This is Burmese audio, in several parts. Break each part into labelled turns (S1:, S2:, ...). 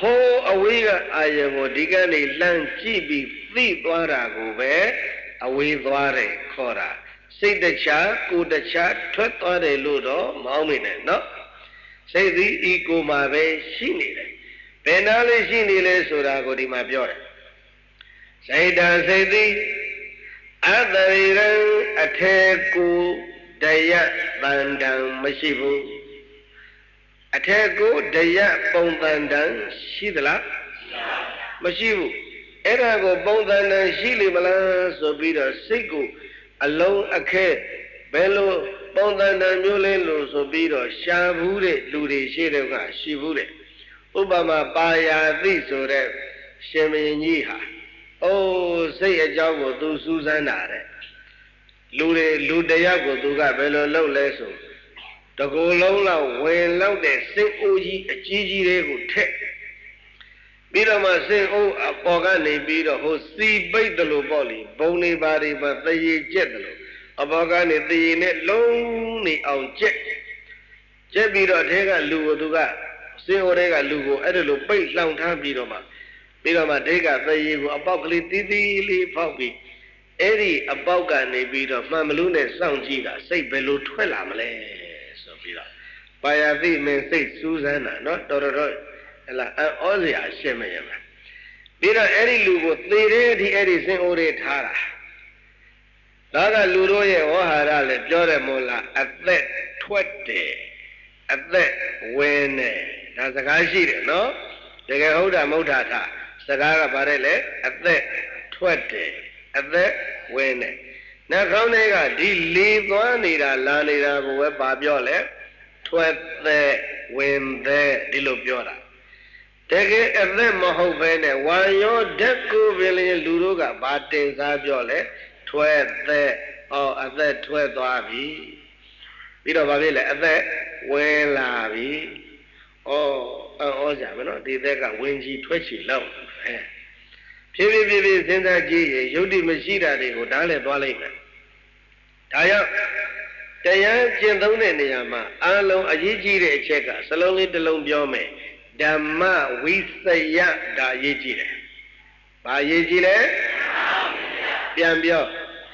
S1: hô away ai vô đi cái này lan chỉ bị phi toa ra của bé away toa đấy khó ra xây đất cha cụ đất cha thoát toa đấy luôn đó máu mình này nó xây đi eco mà về xin đi đấy bên nào lấy xin đi lấy số ra của đi mà biểu đấy xây đàn xây đi Adari rang atheku daya bandang masibu atheku daya pongtandang sidala masibu era ko pongtandang sili mala so pi do sait ko along akhe belo pongtandang myo le lo so pi do sha bu de lu de shi de ka shi bu de upama pa ya thi so de shin mayin ji haစိတ်အကြောင်းကိုသူစူးစမ်းတာတဲ့လူတရားကိုသူကဘယ်လိုလုပ်လဲဆိုတကူလုံးလောက်ဝင်လောက်တဲ့စိတ်အိုးကြီးအကြီးကြီးတွေကိုထက်ပြီးတော့မှစိတ်အိုးအပေါ်ကနေပြီးတော့ဟိုစီပိတ်တယ်လို့ပေါ့လေဘုံနေပါတွေမှာတရေကျက်တယ်လို့အပေါ်ကနေတရေနဲ့လုံးနေအောင်ကျက်ပြီးတော့အဲကလူကိုသူကစိတ်အိုးတွေကလူကိုအဲ့ဒါလိုပိတ်လောင်ထားပြီးတော့မှပြီးတော့မှဒိတ်ကသရေကိုအပေါက်ကလေးတီးတီးလေးဖောက်ပြီးအဲ့ဒီအပေါက်ကနေပြီးတော့မှန်မလို့နဲ့စောင့်ကြည့်တာစိတ်ဘယ်လိုထွက်လာမလဲဆိုပြီးတော့ပါရသိမင်းစိတ်စူးစမ်းတာနော်တော်ဟလာဩစရာရှင်းမရမှာပြီးတော့အဲ့ဒီလူကိုသေတဲ့အထိအဲ့ဒီစင်အိုးတွေထားတာဒါကလူတို့ရဲ့ဝဟာရလည်းပြောတယ်မို့လားအသက်ထွက်တယ်အသက်ဝင်တယ်ဒါစကားရှိတယ်နော်တကယ်ဟုတ်တာမဟုတ်တာထားစကားကဗါတဲ့လေအသက်ထွက်တယ်အသက်ဝင်တယ်နှာခေါင်းထဲကဒီလေသွားနေတာလာနေတာကိုပဲဗာပြောလဲထွက်သက်ဝင်သက်ဒီလိုပြောတာတကယ်အသက်မဟုတ်ဘဲနဲ့ဝါရောဓာတ်ကိုပင်လေလူတို့ကဗာတင်စားပြောလဲထွက်သက်အသက်ထွက်သွားပြီပြီးတော့ဗာဖြစ်လဲအသက်ဝင်လာပြီဩကြမယ်နော်ဒီသက်ကဝင်ကြီးထွက်ချီလောက်ဖြည်းဖြည်းစဉ်းစားကြည့်ရင်ယုတ်တိမရှိတာတွေကိုဒါလည်းသွားလိုက်မယ်ဒါကြောင့်တရားကျင့်သုံးတဲ့နေရာမှာအလုံးအရေးကြီးတဲ့အချက်ကစလုံးလေးတစ်လုံးပြောမယ်ဓမ္မဝိသယဒါအရေးကြီးတယ်။ဘာအရေးကြီးလဲ။ပြန်ပြော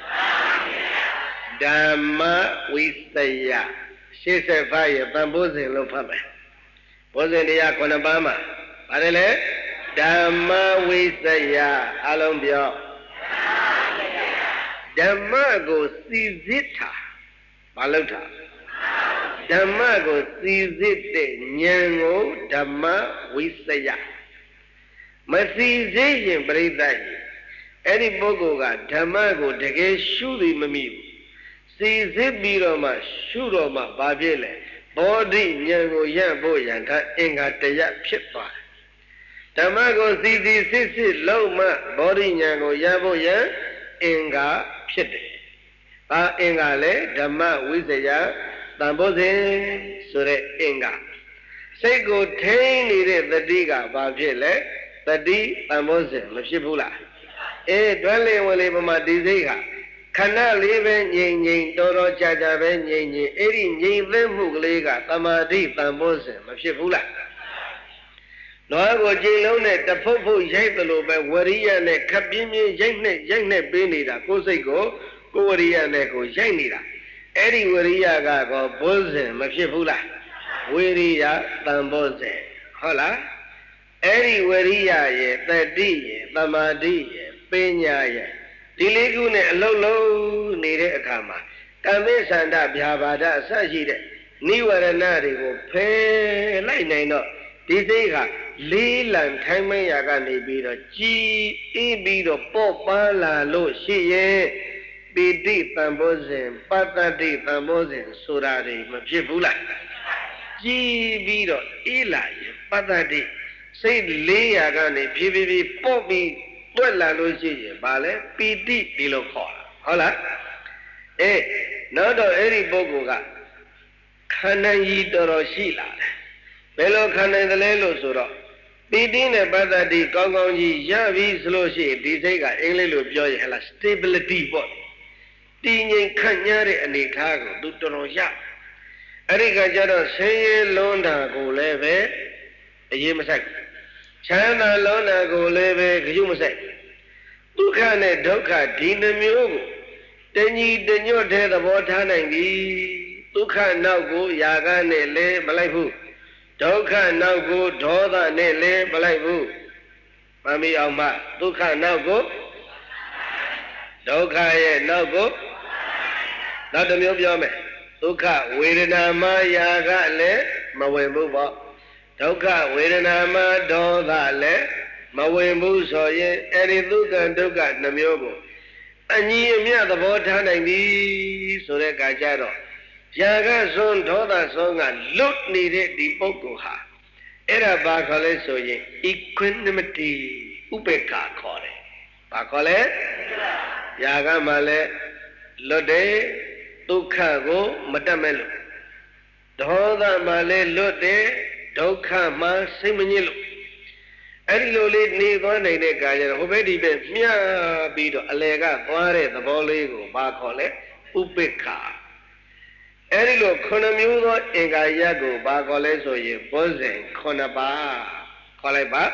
S1: ဓမ္မဝိသယရှေ့ဆက်ဖတ်ရပံပိုးစဉ်လို့ဖတ်မယ်။ဘောဇင်တရား9ပါးမှာဗါတယ်လေဓမ္မဝိသယအလုံးပြောဓမ္မကိုစီစစ်တာမလုပ်တာဓမ္မကိုစီစစ်တဲ့ဉာဏ်ကိုဓမ္မဝိသယမစီစစ်ရင်ပြိဿကြီးအဲ့ဒီပုဂ္ဂိုလ်ကဓမ္မကိုတကယ်ရှုသည်မမိဘူးစီစစ်ပြီးတော့မှရှုတော့မှဘာဖြစ်လဲဘောဓိဉာဏ်ကိုရဖို့ရန်ထအင်္ဂါတရဖြစ်သွားတယ်ဓမ္မကိုစီစီစစ်လုံးမှဘောဓိဉာဏ်ကိုရဖို့ရန်အင်္ဂါဖြစ်တယ်။ဘာအင်္ဂါလဲဓမ္မဝိဇ္ဇယတန်ဖိုးစဉ်ဆိုတဲ့အင်္ဂါစိတ်ကိုထိန်းနေတဲ့တတိကဘာဖြစ်လဲတတိတန်ဖိုးစဉ်မဖြစ်ဘူးလားတွန်းလေဝင်လေပမာဒီစိတ်ကခဏလေးပဲငြိမ်တော်ကြာပဲငြိမ်အဲ့ဒီငြိမ်သက်မှုကလေးကသမာဓိတန်ဖိုးစဉ်မဖြစ်ဘူးလားနွားကိုကြိမ်လုံးနဲ့တဖုတ်ရိုက်သလိုပဲဝရိယနဲ့ခပ်ပြင်းရိုက်နဲ့ပေးနေတာကိုယ်စိတ်ကိုဝရိယနဲ့ကိုရိုက်နေတာအဲ့ဒီဝရိယကောဘုဇဉ်မဖြစ်ဘူးလားဝိရိယတန်ဖိုးစဉ်ဟုတ်လားအဲ့ဒီဝရိယရဲ့တတိရဲ့သမာဓိရဲ့ပညာရဲ့ဒီလေးခုနဲ့အလုံးလုံးနေတဲ့အခါမှာကမ္မေသန္တဗျာပါဒအစရှိတဲ့နိဝရဏတွေကိုဖယ်လိုက်နိုင်တော့ဒီစိတ်ကလေးလံထိုင်းမရာကနေပြီးတော့ကြည်အေးပြီးတော့ပေါ့ပါလာလို့ရှိရဲ့ပိဋိတံဘောဇဉ်ပတ္တတိတံဘောဇဉ်ဆိုတာတွေမဖြစ်ဘူးလားကြည်ပြီးတော့အေးလာရင်ပတ္တတိစိတ်400ကနေဖြည်းဖြည်းပေါ့ပြီးတွက်လာလို့ရှိရင်ဘာလဲပိဋိဒီလိုခေါ်တာဟုတ်လားနောက်တော့အဲ့ဒီပုဂ္ဂိုလ်ကခန္ဓာကြီးတော်ရှိလာတယ်ဘယ်လိုခန္ဓာတယ်လဲလို့ဆိုတော့ပိဋိနဲ့ပတ္တတိကောင်းကောင်းကြီးရပြီဆိုလို့ရှိရင်ဒီစိတ်ကအင်္ဂလိပ်လိုပြောရင်ဟလား stability ပေါ့တည်ငြိမ်ခန့်ညားတဲ့အနေထားကိုသူတော်တော်ရအဲ့ဒီကကြတော့ဆင်းရဲလွန်းတာကိုလည်းပဲအရေးမဆိုင်ဆချမ်းသာလောနာကိုလည်းပဲခရုမဆိုင်ဒုက္ခနဲ့ဒုက္ခဒီနှမျိုးကိုတညီတညွတ်တဲ့သဘောထားနိုင်ပြီဒုက္ခနောက်ကိုຢာကနဲ့လည်းမလိုက်ဘူးဒုက္ခနောက်ကိုဒေါသနဲ့လည်းမလိုက်ဘူးမမီအောင်မဒုက္ခနောက်ကိုဒုက္ခရဲ့နောက်ကိုနောက်တစ်မျိုးပြောမယ်ဒုက္ခဝေဒနာမှာຢာကလည်းမဝင်ဘူးပေါ့ဒုက္ခဝေဒနာမှာဒေါသလည်းမဝင်ဘူးဆိုရင်အဲ့ဒီဒုက္ခဒုက္ခနှမျိုးကိုအညီအမျှသဘောထားနိုင်ပြီဆိုတဲ့အခါကျတော့ຢာကစွန်းဒေါသစွန်းကလွတ်နေတဲ့ဒီပုဂ္ဂိုလ်ဟာအဲ့ဒါဘာခေါ်လဲဆိုရင် equanimity ဥပေက္ခခေါ်တယ်ဘာခေါ်လဲຢာကမှလည်းလွတ်တယ်ဒုက္ခကိုမတတ်မဲ့လို့ဒေါသမှလည်းလွတ်တယ်ဒုက္ခမှစိတ်မညစ်လို့အဲ့ဒီလိုလေးနေသွားနိုင်တဲ့ကာယဟိုဘက်ဒီဘက်မျှပြီးတော့အလယ်ကသွားတဲ့သဘောလေးကိုဘာခေါ်လဲဥပေက္ခအဲ့ဒီလို9မျိုးသောအင်္ဂါရပ်ကိုဘာခေါ်လဲဆိုရင်ဘုဇဉ်9ပါးခေါ်လိုက်ပါ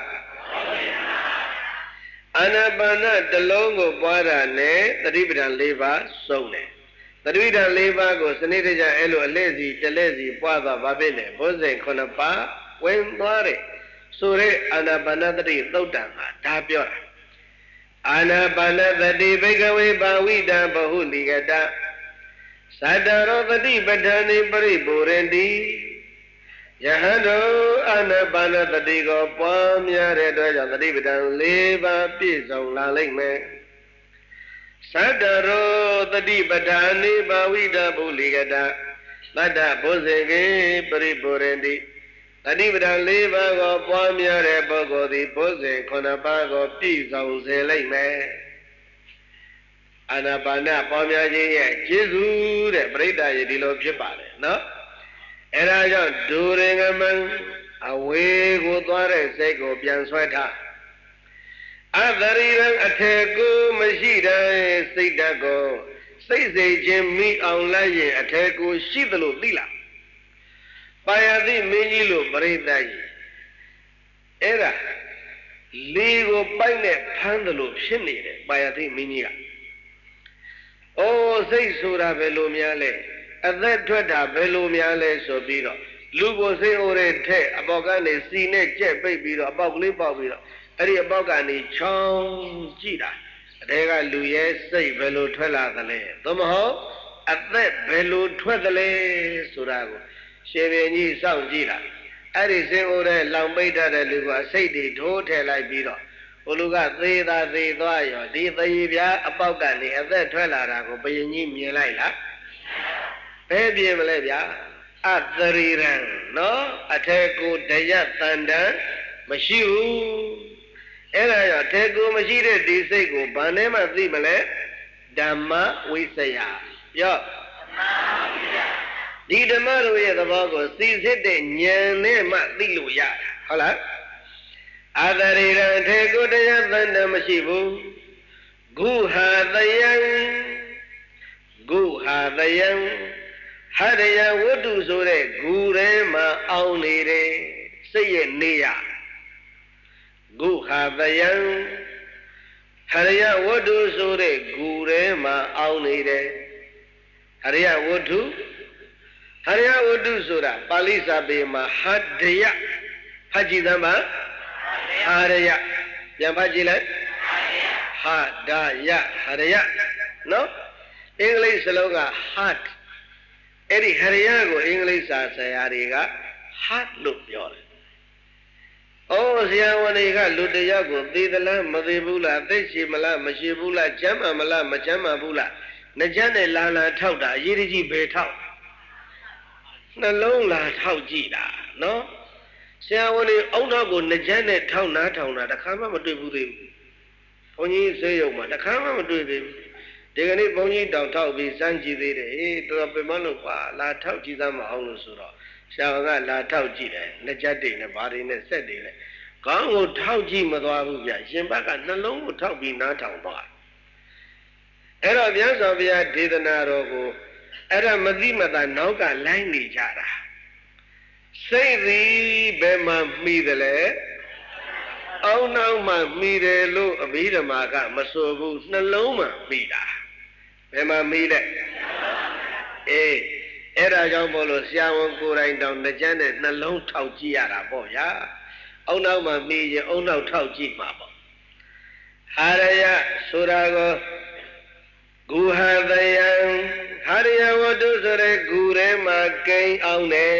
S1: အာနာပါနတစ်လုံးကိုပွားတာနဲ့သတိပဋ္ဌာန်၄ပါးစုံတယ်သတိပဋ္ဌာန်၄ပါးကိုစနစ်တကျအဲ့လိုအလဲစီတလဲစီပွားသွားပါပဲလေဘုဇဉ်9ပါးဝင်သွားတယ်ဆိုရဲအာနာပါနသတိသုတ်တံဟာဒါပြောတာအာနာပါနသတိဘိကဝေဘာဝိတံဘဟုလိကတသတ္တရောသတိပဋ္ဌာနိပရိပူရန္တိယဟန်တို့အာနာပါနသတိကိုပွားများတဲ့အတွက်ကြောင့်သတိပဋ္ဌာန်၄ပါးပြည့်စုံလာလိမ့်မယ်သတ္တရောသတိပဋ္ဌာနိဘာဝိတံဘဟုလိကတသတ္တဘုဇေကေပရိပူရန္တိသတိပဋ္ဌာန်၄ပါးကိုပွားများတဲ့ပုဂ္ဂိုလ်သည်ဘုဇဉ်9ပါးကိုပြည့်စုံစေလိမ့်မယ်အာနာပါနပွားများခြင်းရဲ့ကျေးဇူးတဲ့ပရိသတ်ရေဒီလိုဖြစ်ပါတယ်နော်အဲဒါကြောင့်ဒူရင်ကမံအဝေးကိုသွားတဲ့စိတ်ကိုပြန်ဆွဲထားအသရိရံအထေကိုမရှိတဲ့စိတ်ဓာတ်ကိုစိတ်စိတ်ချင်းမိအောင်လိုက်ရင်အထေကိုရှိသလိုသိလားပါယတိမင်းကြီးလို့ပရိသတ်ကြီးအဲ့ဒါလေကိုပိုက်နဲ့ဖမ်းတယ်လို့ဖြစ်နေတယ်ပါယတိမင်းကြီးကအိုးစိတ်ဆိုတာဘယ်လိုများလဲအသက်ထွက်တာဘယ်လိုများလဲဆိုပြီးတော့လူကိုစိတ်အိုးတဲ့ထက်အပေါက်ကနေစီနဲ့ကြက်ပိတ်ပြီးတော့အပေါက်ကလေးပေါက်ပြီးတော့အဲ့ဒီအပေါက်ကနေချောင်းကြည့်တာအတဲကလူရဲ့စိတ်ဘယ်လိုထွက်လာသလဲသို့မဟုတ်အသက်ဘယ်လိုထွက်သလဲဆိုတာကိုရှင်ဘုရင်ကြီးစောင့်ကြည့်တာအဲ့ဒီစိတ်အိုးတဲ့လောင်ပိတ်တဲ့လူကအစိတ်တွေထိုးထည့်လိုက်ပြီးတော့ဘုလူကသေသာသေသွားရောဒီသေပြားအပေါက်ကနေအသက်ထွက်လာတာကိုဘုရင်ကြီးမြင်လိုက်လားဘယ်ပြင်းမလဲဗျာအသရိရံနော်အထေကိုတယတန်တံမရှိဘူးအဲ့ဒါကြောင့်ထေကိုမရှိတဲ့ဒီစိတ်ကိုဘာနဲ့မှသိမလဲဓမ္မဝိစယပြောဒီဓမ္မတို့ရဲ့သဘောကိုသိစစ်တဲ့ဉာဏ်နဲ့မှသိလို့ရတာဟုတ်လားအသရိရံထေကိုတယတန်တံမရှိဘူးဂုဟာတယံဂုဟာတယံဟရယဝတ္ထုဆိုတဲ့ဂူထဲမှာအောင်းနေတယ်စိတ်ရဲ့နေရဂုဟာတယံဟရယဝတ္ထုဆိုတဲ့ဂူထဲမှာအောင်းနေတယ်ဟရယဝတ္ထုဟရယဝတ္ထုဆိုတာပါဠိစာပေမှာဟဒယဖတ်ကြည့်သမ်းပါဟရယပြန်ဖတ်ကြည့်လိုက်ဟဒယဟရယနော်အင်္ဂလိပ်စလုံးက heart အဲ့ဒီဟရယကိုအင်္ဂလိပ်စာဆရာတွေက heart လို့ပြောတယ်။အိုးဆရာဝန်တွေကလူတယောက်ကိုသေသလားမသေဘူးလားသိရှိမလားမရှိဘူးလားကျမ်းမာမလားမကျမ်းမာဘူးလားနှကြနဲ့လာထောက်တာအရေးကြီးပဲထောက်နှလုံးလာထောက်ကြည့်တာနော်ဆရာဝန်တွေအုံနောက်ကိုနှကြနဲ့ထောက်နားထောင်တာတခါမှမတွေ့ဘူးသေးဘူး။ဘုန်းကြီးဆေးရုံမှာတခါမှမတွေ့သေးဘူး။ဒီကနေ့ဘုန်းကြီးတောင်ထောက်ပြီးစမ်းကြည့်သေးတယ်ဟေးတော်တော်ပြင်မလို့ကွာလာထောက်ကြည့်သမ်းမအောင်လို့ဆိုတော့ဆရာကလာထောက်ကြည့်တယ်လက်ချက်တွေနဲ့ဘာတွေနဲ့ဆက်တွေနဲ့ခေါင်းကိုထောက်ကြည့်မသွားဘူးဗျရှင်ဘက်ကနှလုံးကိုထောက်ပြီးနားထောင်သွားအဲ့တော့မြတ်စွာဘုရားဒေသနာတော်ကိုအဲ့ဒါမသိမသာနောက်ကလိုင်းနေကြတာစိတ်သည်ဘယ်မှာမှီတယ်လဲအောင်နောက်မှမိတယ်လို့အဘိဓမ္မာကမဆိုဘူးနှလုံးမှမိတာဘယ်မှာမိလဲအေးအဲ့ဒါကြောင့်မို့လို့ဆရာဝန်ကိုယ်တိုင်တောင်ကြမ်းနဲ့နှလုံးထောက်ကြည့်ရတာပေါ့ဗျာအောင်နောက်မှမိရင်အောင်နောက်ထောက်ကြည့်မှာပေါ့ဟာရယဆိုတာကိုဂူဟသယံဟာရယဝတ္ထုဆိုတဲ့ဂူထဲမှာကိန်းအောင်တယ်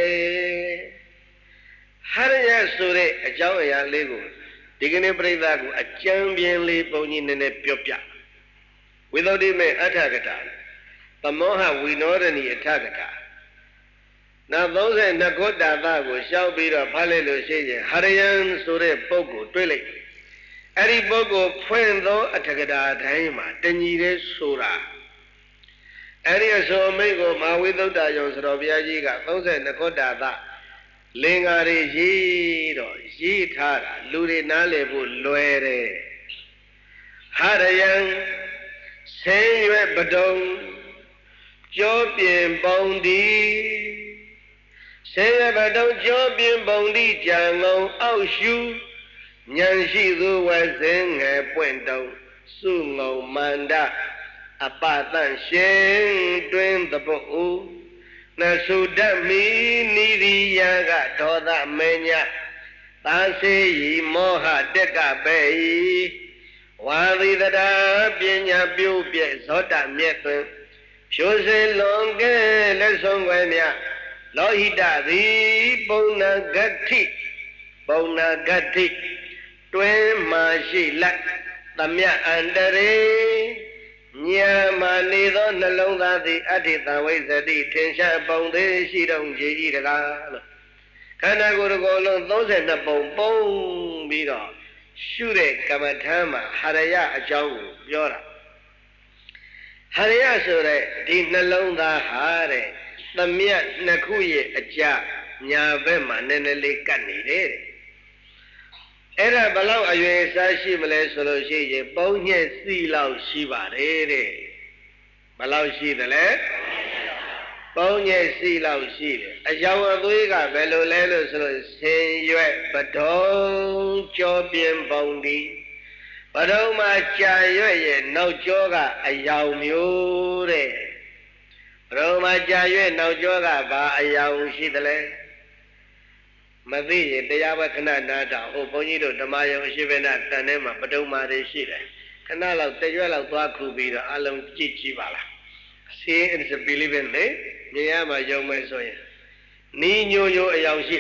S1: ဟာရယဆိုတဲ့အကြောင်းအရာလေးကိုဒီကနေ့ပြိဿကိုအကျမ်းပြင်းလေးဘုန်းကြီးနည်းနည်းပြောပြဝိသုဒ္ဓိမေအဋ္ဌကတာသမောဟဝိနောဒနီအဋ္ဌကတာနောက်32ခုတာသကိုရှောက်ပြီးတော့ဖတ်လိုက်လို့ရှိရင်ဟာရယံဆိုတဲ့ပုဂ္ဂိုလ်တွေ့လိုက်အဲ့ဒီပုဂ္ဂိုလ်ဖွင့်သောအဋ္ဌကတာတိုင်းမှာတညီတဲ့ဆိုတာအဲ့ဒီအဆိုအမိန့်ကိုမဟာဝိသုဒ္ဓယောဆိုတော်ဘုရားကြီးက32ခုတာသလင်္ကာတွေရေးထားတာလူတွေနားလည်ဖို့လွယ်တယ်ဟာရယံဆင်းရွက်ပတုံကြောပြင်ပေါင်းဒီဆင်းရွက်ပတုံကြောပြင်ပေါင်းဒီကြံငုံအောက်ရှုဉာဏ်ရှိသူဝဇင်းငယ်ပွင့်တုံစုငုံမန္တအပတန့်ရှင်တွင်သပုတ်နသုဒ္ဓမိနိရိယကဒေါသမညသာစေယီမောဟတက်ကပဲဤဝါသီတရာပညာပြုပြည့်ဇောတမြတ်တွင်ဖြိုးစေလွန်ကဲလက်ဆုံးွယ်မြလောဟိတသည်ပုံနာဂတ္ထိတွင်မှရှိလက်သမယအန္တရေညာမနေသောနှလုံးသားသည်အဋ္ဌိတဝိဇ္ဇတိထင်ရှားပုံသေးရှိတော်ကြည်ကြီးတကားလို့ခန္ဓာကိုယ်တစ်ကိုယ်လုံး32ပုံပုံပြီးတော့ရှုတဲ့ကမ္မထာမှာဟာရယအကြောင်းကိုပြောတာဟာရယဆိုတဲ့ဒီနှလုံးသားဟာတဲ့သမယနှစ်ခုရဲ့အကြညာဘက်မှာနည်းနည်းလေးကတ်နေတယ်တဲ့အဲ့ဒါဘလောက်အရွယ်စားရှိမလဲဆိုလို့ရှိရင်ပုံညက်စီလောက်ရှိပါတယ်တဲ့ဘလောက်ရှိသလဲပုံညက်စီလောက်ရှိတယ်အယောင်အသွေးကဘယ်လိုလဲလို့ဆိုလို့ဆင်းရွက်ပထုံကြောပြင်းပုံဒီပထုံမှာကြာရွက်ရဲ့နောက်ကျောကအယောင်မျိုးတဲ့ပထုံမှာကြာရွက်နောက်ကျောကဘာအယောင်ရှိသလဲမသိရင်တရားဝခဏနာတာဟိုဘုန်းကြီးတို့ဓမ္မယုံအရှိဘနာတန်ထဲမှာပထုံမာတွေရှိတယ်ခဏလောက်တရွက်လောက်သွားခုပြီးတော့အလုံးကြည့်ကြည့်ပါလား See it's a believe in လေမြင်ရမှာယုံမယ်ဆိုရင်နီးညိုညိုအယောင်ရှိ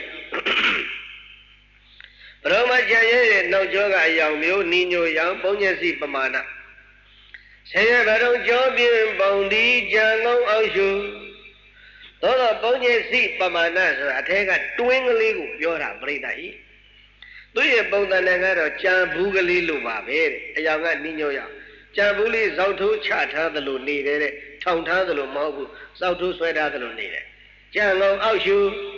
S1: ပထမကြံရဲ့နောက်ကျောကအယောင်မျိုးနီးညိုရောင်ပုံညက်စီပမာဏဆင်းရဲဘရုံကြောပြင်းပုံဒီကြံလုံးအောင်ရှုသောတော့ပုံညက်စီပမာဏဆိုတာအထက်ကတွင်းကလေးကိုပြောတာပြိတ္တာကြီးသူရဲ့ပုံသဏ္ဍာန်ကတော့ကြံဘူးကလေးလိုပါပဲတဲ့အယောင်ကနီးညိုရောင်ကြံဘူးလေးဇောက်ထိုးချထားသလိုနေတယ်တဲ့ထောင်ထားသလိုမဟုတ်ဘူးဇောက်ထိုးဆွဲထားသလိုနေတယ်ကြံလုံးအောက်ရှု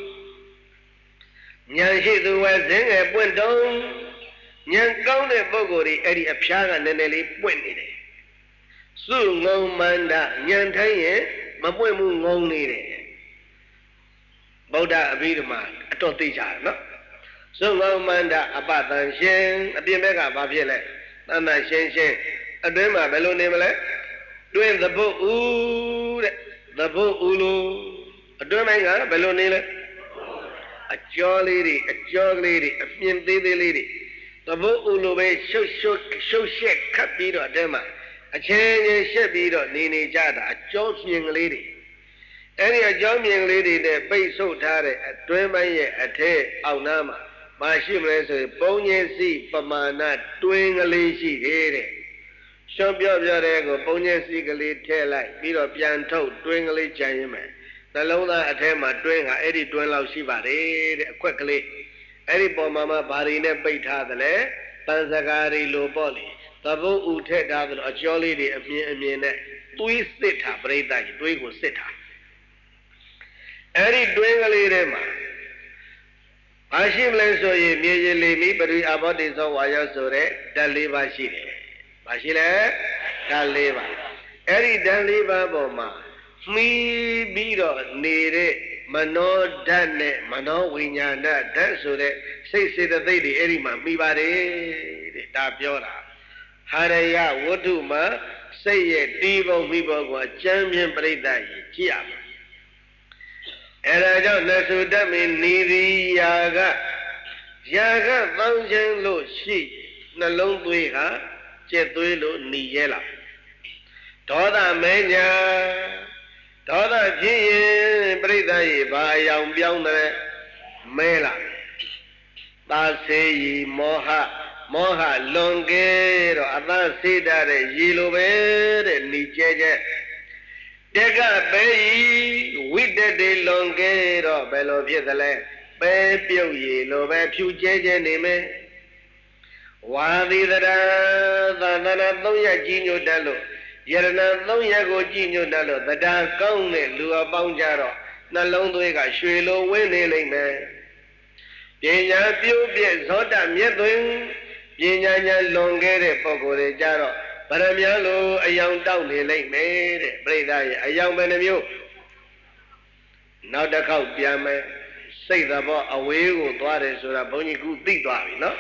S1: ဉာဏ်ရှိသူဝဲဇင်းငယ်ပွင့်တုံးဉာဏ်ကောင်းတဲ့ပုဂ္ဂိုလ်တွေအဲ့ဒီအဖျားကနည်းနည်းလေးပွင့်နေတယ်စုငုံမန္တဉာဏ်ထိုင်းရင်မပွင့်ဘူးငုံနေတယ်ဗုဒ္ဓအဘိဓမ္မာအတော်သိကြတယ်နော်စုငုံမန္တအပတန်ရှင်အပြင်ဘက်ကဘာဖြစ်လဲတဏ္ဍရှင်းရှင်းအတွင်းမှာဘယ်လိုနေမလဲတွင်သဘုတ်ဦးတဲ့သဘုတ်ဦးလို့အတွင်းပိုင်းကဘယ်လိုနေလဲအကျော်လေးတွေအကျော်ကလေးတွေအမြင်သေးသေးလေးတွေသဘုတ်ဦးလို့ပဲရှုပ်ရှက်ခတ်ပြီးတော့အတွင်းမှာအချင်းချင်းရှက်ပြီးတော့နေကြတာအကျော်မြင်ကလေးတွေအဲ့ဒီအကျော်မြင်ကလေးတွေနဲ့ပိတ်ဆို့ထားတဲ့အတွင်းပိုင်းရဲ့အထက်အောက်နားမှာမရှိမလဲဆိုရင်ပုံညင်စီပမာဏတွင်းကလေးရှိသေးတယ်ရှော့ပြော့တဲ့ကိုပုံညင်စီကလေးထည့်လိုက်ပြီးတော့ပြန်ထုတ်တွင်းကလေးကြံရင်းမယ်နှလုံးသားအထဲမှာတွင်းကအဲ့ဒီတွင်းလောက်ရှိပါတယ်တဲ့အခွက်ကလေးအဲ့ဒီပေါ်မှာဘာတွေနဲ့ပိတ်ထားသလဲပန်းစကားတွေလိုပေါ့လေသဘုတ်ဥထက်ထားသလိုအကျော်လေးတွေအမြင်နဲ့သွေးစစ်တာပြိတ္တကြီးသွေးကိုစစ်တာအဲ့ဒီတွင်းကလေးထဲမှာဘာရှိမလဲဆိုရင်မြေကြီးလေမိပရိအဘောတိသောဝါယောဆိုတဲ့ဓာတ်၄ပါးရှိတယ်။ဘာရှိလဲဓာတ်၄ပါးအဲ့ဒီဓာတ်၄ပါးပေါ်မှာမှီးပြီးတော့နေတဲ့မနောဓာတ်နဲ့မနောဝိညာဏဓာတ်ဆိုတဲ့စိတ်စေတသိက်တွေအဲ့ဒီမှာမိပါတယ်တဲ့ဒါပြောတာဟာရယဝတ္ထုမှာစိတ်ရဲ့တီးပုံမိပုံကိုအကျမ်းမြင်ပြိတ္တကြီးကြည့်ရမယ်အဲ့ဒါကြောင့်နသုတ္တမေနိရိယာကယာကသောင်းခြင်းလို့ရှိနှလုံးသွေးကကျက်သွေးလို့หนีရဲလာဒေါသမဲညာဒေါသဖြစ်ရင်ပြိတ္တရေဘာအယောင်ပြောင်းတယ်မဲလာသာစေယီမောဟလွန်ကဲတော့အသာစေတတဲ့ရေလိုပဲတဲ့หนีကျဲကျဲတက်ကပဲဝိတ္တတေလွန်ကဲတော့ဘယ်လိုဖြစ်သလဲပဲပြုတ်ရေလိုပဲဖြူကျဲကျဲနေမယ်ဝါသီတရာသာသနာ300ကြီးညွတ်တယ်လို့ယရဏ300ကိုကြည်ညွတ်တယ်လို့တရားကောင်းတဲ့လူအပေါင်းကြတော့နှလုံးသွေးကရွှေလိုဝင်းနေလိမ့်မယ်ပညာပြုပြည့်ဇောတမြတ်သွင်းပညာဉာဏ်လွန်ခဲ့တဲ့ပုဂ္ဂိုလ်တွေကြတော့ဗရမ ्या လိုအယောင်တောက်နေလိမ့်မယ်တဲ့ပြိဿရဲ့အယောင်ပဲနှမျိုးနောက်တစ်ခေါက်ပြန်မယ်စိတ်သဘောအဝေးကိုသွားတယ်ဆိုတာဘုန်းကြီးကသိသွားပြီနော်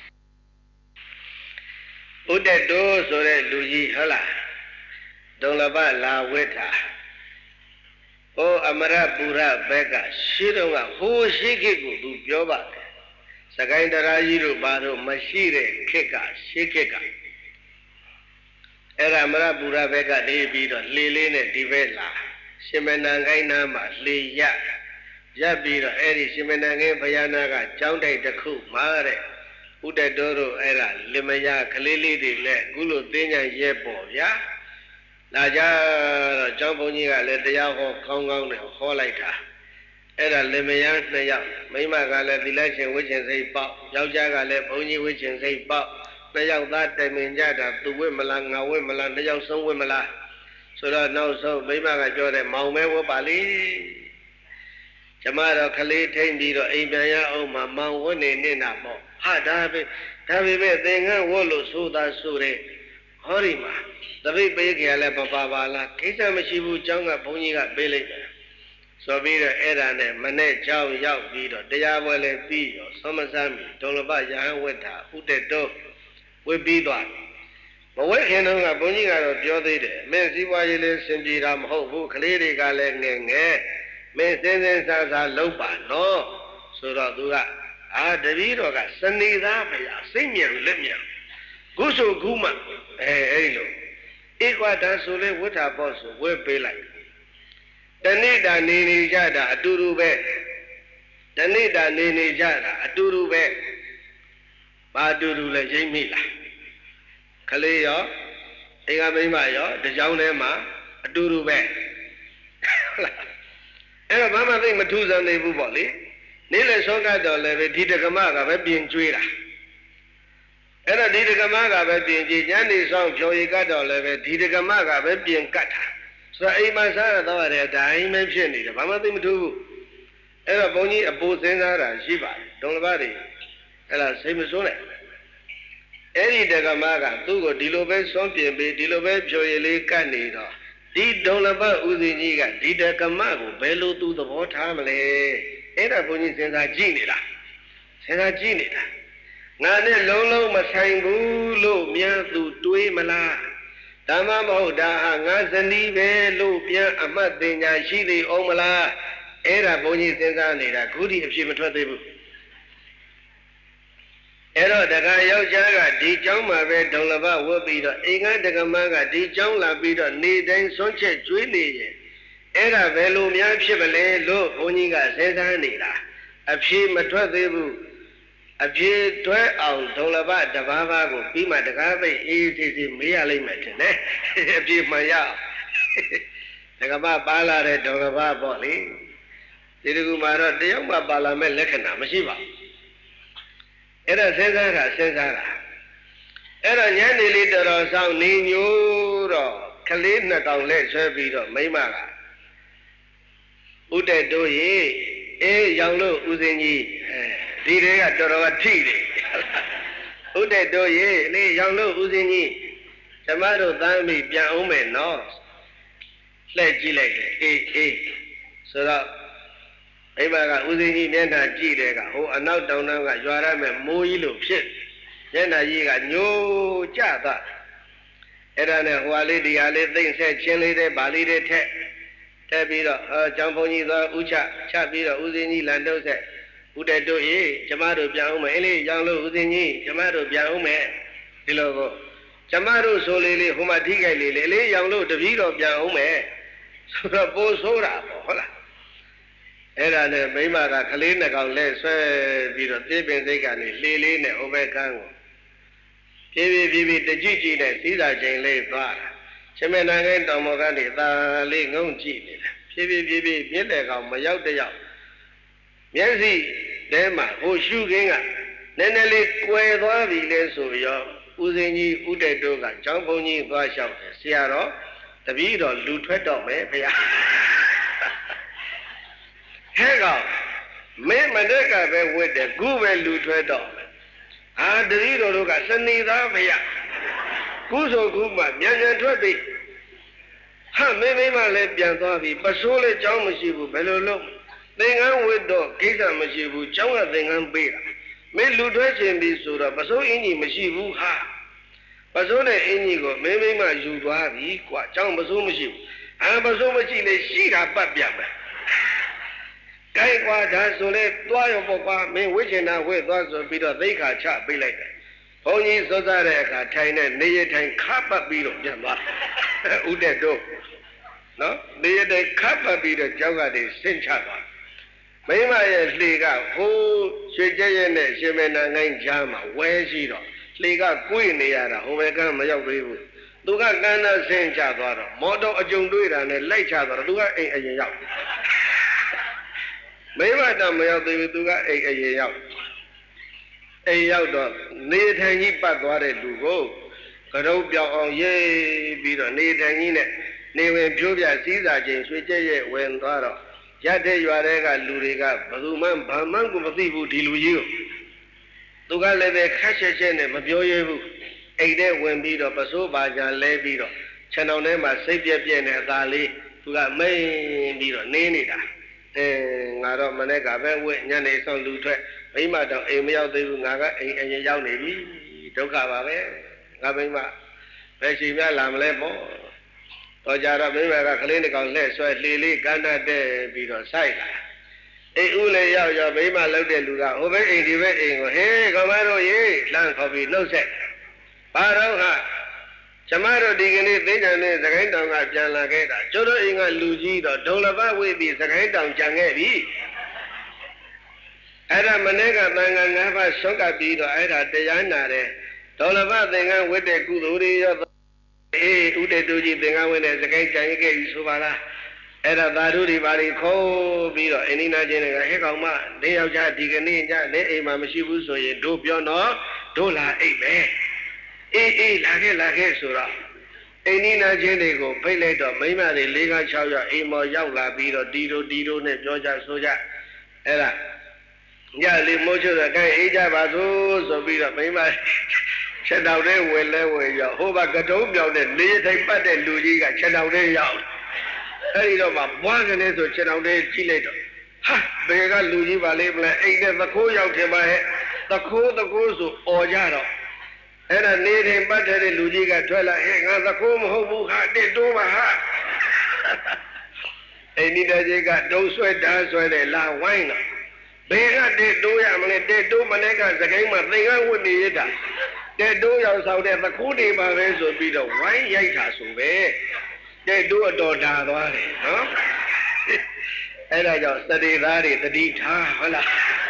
S1: ဥဒ္ဒတောဆိုတဲ့လူကြီးဟုတ်လားဒုံလဘလာဝိထာဩအမရပူရဘက်ကရှင်းတော့ကဟိုးရှိခေတ်ကိုသူပြောပါတယ်စကိုင်းတရားကြီးတို့ဘာလို့မရှိတဲ့ခေတ်ကရှိခေတ်ကအဲ့ဒါအမရပူရဘက်ကနေပြီးတော့လှေလေးနဲ့ဒီဘက်လာရှင်မဏံကိုင်းနားမှာလှေရပ်ပြီးတော့အဲ့ဒီရှင်မဏံကိုင်းဘုရားနာကကျောင်းတိုက်တစ်ခုမှာတဲ့ဥဒ္ဒတောတို့အဲ့ဒါလင်မယားကလေးလေးတွေနဲ့အခုလိုသင်္ကြန်ရဲပေါ်ဗျာလာကြတော့ကျောင်းဘုန်းကြီးကလည်းတရားဟောကောင်းကောင်းနဲ့ဟောလိုက်တာအဲ့ဒါလင်မယား2ယောက်မိန်းမကလည်းသီလရှင်ဝိရှင်စိတ်ပေါက်ယောက်ျားကလည်းဘုန်းကြီးဝိရှင်စိတ်ပေါက်2ယောက်သားတိုင်ပင်ကြတာသူဝိမလားငါဝိမလား2ယောက်ဆုံးဝိမလားဆိုတော့နောက်ဆုံးမိန်းမကပြောတယ်မောင်မဲဝတ်ပါလိကျမတော့ခလေးထိမ့်ပြီးတော့အိမ်ပြန်ရအောင်မှမောင်ဝတ်နေနေတာပေါ့ဟာဒါပေမဲ့သင်္ကန်းဝတ်လို့ဆိုတာဆိုတဲ့ဟောဒီမှာတပိတ်ပေးကြလည်းမပါပါလားကိစ္စမရှိဘူးကျောင်းကဘုန်းကြီးကပေးလိုက်တယ်ဆိုပြီးတော့အဲ့ဒါနဲ့မနဲ့ကျောင်းရောက်ပြီးတော့တရားပွဲလည်းပြီးရောသောမစမ်းပြီဒုံလဘယဟန်ဝတ်တာဥတ္တတောဝတ်ပြီးသွားမဝတ်ခင်တော့ကဘုန်းကြီးကတော့ပြောသေးတယ်မင်းစည်းဝါးရေးလေးစင်ပြေတာမဟုတ်ဘူးကလေးတွေကလည်းငယ်မင်းစင်းစားစားလုပ်ပါနော်ဆိုတော့သူကတပည့်တော်ကစနေသားဗျာစိတ်မြန်လက်မြန်ခုဆိုခုမှအဲ့လိုဧကွာတန်ဆိုလေဝိထာဘောဆိုဝဲပေးလိုက်တဏိတာနေနေကြတာအတူတူပဲတဏိတာနေနေကြတာအတူတူပဲဘာအတူတူလဲရိမ့်မိလားခလေးရောအိမ်ကမိန်းမရောတကြောင်ထဲမှာအတူတူပဲအဲ့တော့ဘာမှသိမထူးဆန်းနေဘူးပေါ့လေနေ့လေသောကတော့လည်းပဲဒီတက္ကမကပဲပြင်ကျွေးတာအဲ့တော့ဒီတက္ကမကပဲပြင်ကြည်ညနေဆောင်ဖြော်ရည်ကတော့လည်းပဲဒီတက္ကမကပဲပြင်ကတ်တာဆိုတော့အိမ်မှာစားရတော့တဲ့အတိုင်းပဲဖြစ်နေတယ်ဘာမှသိမထူးဘူးအဲ့တော့ဘုန်းကြီးအပူစဉ်းစားတာရှိပါတယ်ဒုံလဘတွေအဲ့ဒါစိတ်မဆိုးနဲ့အဲ့ဒီတက္ကမကသူ့ကိုဒီလိုပဲစွန့်ပြင်ပြီးဒီလိုပဲဖြော်ရည်လေးကတ်နေတော့ဒီဒုံလဘဥစဉ်ကြီးကဒီတက္ကမကိုဘယ်လိုသူသဘောထားမလဲအဲ့ဒါဘုန်းကြီးစဉ်းစားကြည့်နေတာငါနဲ့လုံးလုံးမဆိုင်ဘူးလို့မြန်သူတွေးမလားဓမ္မမဟုတ်တာဟာငါဇနီးပဲလို့ပြန်အမှတ်တင်ညာရှိသေးအောင်မလားအဲ့ဒါဘုန်းကြီးစဉ်းစားနေတာခုထိအဖြစ်မထွက်သေးဘူးအဲ့တော့တခါယောက်ျားကဒီကျောင်းမှာပဲဒုံလဘဝတ်ပြီးတော့အိမ်ကတက္ကမကဒီကျောင်းလာပြီးတော့နေတိုင်းဆွန့်ချက်ကျွေးနေရင်အဲ့ဒါဘယ်လိုများဖြစ်မလဲလို့ဘုန်းကြီးကစဉ်းစားနေတာအဖြစ်မထွက်သေးဘူးအဖြစ်ထွက်အောင်ဒုံလဘတဘာဘာကိုပြီးမှတကားပိတ်အေးစီမေးရလိမ့်မယ်ထင်တယ်အဖြစ်မှန်ရတက္ကမပါလာတဲ့ဒုံလဘပေါ့လေဒီတကူမှာတော့တယောက်မှပါလာမဲ့လက္ခဏာမရှိပါဘူးအဲ့ဒါစဉ်းစားတာအဲ့တော့ညနေလေးတော်တော်ဆောင်နေညိုတော့ကလေးနှစ်ကောင်လက်ဆွဲပြီးတော့မိမကဥဒ္ဒတောရေရောင်လို့ဦးစင်းကြီးဒီတွေကတော်တော်ကထိတယ်ဥဒ္ဒတောရေလေးရောင်လို့ဦးစင်းကြီးဓမ္မတို့သမ်းပြီးပြန်အောင်မယ်နော်လှည့်ကြည့်လိုက်တယ်အေးဆိုတော့မိမကဦးစင်းကြီးမျက်နှာကြည့်တဲ့ကဟိုအနောက်တောင်ကရွာရမယ်မိုးကြီးလို့ဖြစ်မျက်နှာကြီးကညိုကျသွားအဲ့ဒါနဲ့ဟိုဟာလေးဒီဟာလေးသိမ့်ဆက်ချင်းလေးတဲ့ဗာလေးတဲ့ထက်ပြီးတော့ကျောင်းဘုန်းကြီးသွားဥချပြီးတော့ဦးစင်းကြီးလန်တုတ်ဆက်ဦးတဲ့တို့ရေကျမတို့ပြန်အောင်မယ်အင်းလေးရောင်းလို့ဦးစင်းကြီးကျမတို့ပြန်အောင်မယ်ဒီလိုကိုကျမတို့ဆိုလေးဟိုမှာထိခိုက်လေးရောင်းလို့တပည့်တော်ပြန်အောင်မယ်ဆိုတော့ပိုးဆိုးတာပေါ့ဟုတ်လားအဲ့ဒါနဲ့မိမကကလေးနှစ်ကောင်လဲဆွဲပြီးတော့သေပင်စိတ်ကနေလှေလေးနဲ့ဟိုဘက်ကန်းကိုပြေးတကြည့်ကြည့်နဲ့စီးစာချိန်လေးသွားတာချင်းမနာငယ်တောင်ပေါ်ကနေသာလေးငုံကြည့်နေတာပြေးမြစ်တဲ့ကောင်မရောက်တယောက်မျက်စိထဲမှာဟိုရှုခင်းကနည်းနည်းလေးကွယ်သွားပြီလဲဆိုရောဦးစင်းကြီးဦးတဲ့တို့ကကျောင်းဘုန်းကြီးသွားလျှောက်တယ်ဆရာတော်တပည့်တော်လူထွက်တော့မယ်ဗျာဟဲ့ကောင်မင်းမတဲ့ကပဲဝတ်တယ်ခုပဲလူထွက်တော့အာတပည့်တော်တို့ကစနေသားဗျာခုဆိုခုမှမြန်ထွက်ပြီဟာမင်းမလည်းပြန်သွားပြီပစိုးလည်းကြောင်းမရှိဘူးဘယ်လိုလုပ်သင်္ကန်းဝတ်တော့ကိစ္စမရှိဘူးကျောင်းကသင်္ကန်းပေးတာမင်းလူထွက်ခြင်းပြီဆိုတော့ပစိုးအင်ကြီးမရှိဘူးဟာပစိုးနဲ့အင်ကြီးကိုမင်းမယူသွားပြီကွာကျောင်းပစိုးမရှိဘူးပစိုးမရှိလေရှိတာပတ်ပြန်မယ်ကဲကွာဒါဆိုလေသွားရောပေါ့ကွာမင်းဝိချင်တာဝတ်သွားဆိုပြီးတော့သိခါချပေးလိုက်တယ်ဘုန်းကြီးစောစားတဲ့အခါထိုင်တဲ့နေရထိုင်ခါပတ်ပြီးတော့ပြန်သွားဥတဲ့တို့နော်နေရထိုင်ခါပတ်ပြီးတော့ကျောင်းကနေဆင့်ချသွားမိမရဲ့လှေကဟိုးရွှေကျဲရဲ့နဲ့ရှင်မနာငိုင်းကြားမှာဝဲရှိတော့လှေကကွေ့နေရတာဟိုဘက်ကမရောက်သေးဘူးသူကကန်းသားဆင့်ချသွားတော့မော်တော်အကြုံတွေ့တာနဲ့လိုက်ချသွားတော့သူကအိမ်အရင်ရောက်မိမတော့မရောက်သေးဘူးသူကအိမ်အရင်ရောက်အိမ်ရောက်တော့နေထိုင်ကြီးပတ်သွားတဲ့လူကိုကရုပ်ပြောင်းအောင်ရေးပြီးတော့နေထိုင်ကြီးနဲ့နေဝင်ဖြိုးပြစည်းစာချင်းရွှေကျက်ရဲ့ဝင်သွားတော့ရတဲ့ရွာတွေကလူတွေကဘယ်သူမှဘာမှကိုမသိဘူးဒီလူကြီးကိုသူကလည်းပဲခက်ချက်နဲ့မပြောရဲဘူးအိမ်ထဲဝင်ပြီးတော့ပစိုးပါကြလဲပြီးတော့ခြံတော်ထဲမှာစိတ်ပြက်နဲ့အသာလေးသူကမိန်ပြီးတော့နေနေတာငါတော့မနေ့ကပဲဝင့်ညနေဆောင်လူထွက်မိမတော့အိမ်မရောက်သေးဘူးငါကအိမ်အရင်ရောက်နေပြီဒုက္ခပါပဲငါမိမဘယ်ရှိများလာမလဲပေါ့တော့ကြတော့မိမကကလေးတစ်ကောင်လှည့်ဆွဲလှေလေးကန်းတတ်ပြီးတော့စိုက်လာအိမ်ဦးလေးရောက်မိမလှုပ်တဲ့လူကဟိုဘက်အိမ်ဒီဘက်အိမ်ကိုဟေးကောင်မတို့ရေလှမ်းခေါ်ပြီးနှုတ်ဆက်ဘာတော့ဟာကျမတို့ဒီကနေ့သိကြတဲ့သခိုင်းတောင်ကပြန်လာခဲ့တာကျိုးတို့အိမ်ကလူကြီးတော့ဒုံလပဝိပြီးသခိုင်းတောင်ကြံခဲ့ပြီအဲ့ဒါမနေ့ကတန်ခါ၅ပါးရှောက်ကပ်ပြီးတော့အဲ့ဒါတရားနာတယ်ဒေါလဘသင်္ကန်းဝတ်တဲ့ကုသိုလ်တွေရောအေးဥတေတူကြီးသင်္ကန်းဝတ်တဲ့စကိုင်းကြံခဲ့ပြီဆိုပါလားအဲ့ဒါသာဓုတွေပါလိခေါ်ပြီးတော့အင်းဒီနာချင်းတွေကဟဲ့ကောင်မနေယောက်ျားဒီကနေ့ညနေအိမ်မှာမရှိဘူးဆိုရင်တို့ပြောတော့တို့လာအိမ်ပဲအေးလာခဲ့ဆိုတော့အိမ်ဒီနာချင်းတွေကိုဖိတ်လိုက်တော့မိမတွေ၄-၆ယောက်အိမ်မော်ရောက်လာပြီးတော့ဒီတို့နဲ့ပြောကြဆိုကြအဲ့ဒါညလေးမိုးချိုးတဲ့အဲအေးကြပါစို့ဆိုပြီးတော့မိမချက်တော်လေးဝင်ရောက်ဟိုဘကတုံးပြောင်းတဲ့လေးထိုင်ပတ်တဲ့လူကြီးကချက်တော်လေးရောက်အဲဒီတော့မှဘွားကနေဆိုချက်တော်လေးကြည့်လိုက်တော့ဟာဘယ်ကလူကြီးပါလိမ့်မလဲအိမ်နဲ့သခိုးရောက်တယ်ပါဟဲ့သခိုးဆိုអော်ကြတော့အဲ့ဒါနေထိုင်ပတ်တဲ့လူကြီးကထွက်လာဟဲ့ငါသခိုးမဟုတ်ဘူးဟာတစ်တိုးပါဟာအိမ်ဒီတဲ့ကြီးကတုံးဆွဲတားဆွဲတယ်လာဝိုင်းတော့ဘယ်ကတဲ့တိုးရမလဲတဲ့တိုးမနေ့ကစကိုင်းမှာသင်္ကန်းဝတ်နေရတာတဲ့တိုးရောက်ဆောင်တဲ့သခိုးတွေပါပဲဆိုပြီးတော့ဝိုင်းရိုက်တာဆိုပဲတဲ့တိုးအတော်ဓာသွားတယ်နော်အဲ့ဒါကြောင့်စတေသားတွေတတိထားဟုတ်လား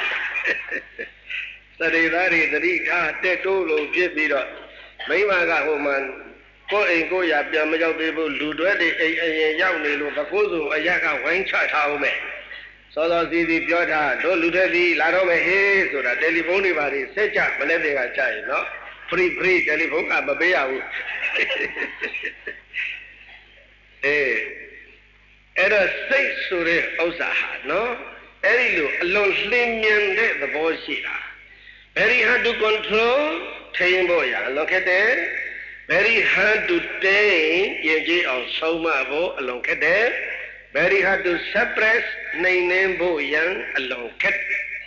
S1: စတေသားတွေတတိထားတဲ့တိုးလို့ဖြစ်ပြီးတော့မိမကဟိုမှာကိုယ်အိမ်ကိုရပြန်မရောက်သေးဘူးလူတွဲတွေအိမ်အရင်ရောက်နေလို့သခိုးဆိုအရကဝိုင်းချထားအောင်မယ်စောစောစီစီပြောတာတို့လူတဲ့စီလာတော့မယ်ဟေးဆိုတာတယ်လီဖုန်းတွေပါတွေဆက်ကြမလဲတွေကကြရင်နော်ဖရီတယ်လီဖုန်းကမပေးရဘူးအဲ့တော့စိတ်ဆိုတဲ့ဥစ္စာဟာနော်အဲ့ဒီလိုအလွန်လင်းမြန်တဲ့သဘောရှိတာ very hard to control ထိန်းဖို့ရအလွန်ခက်တယ် very hard to tame ရင်ကြီးအောင်ဆုံးမဖို့အလွန်ခက်တယ် very hard to suppress နိုင်နှင်းဖို့ရန်အလွန်ခက်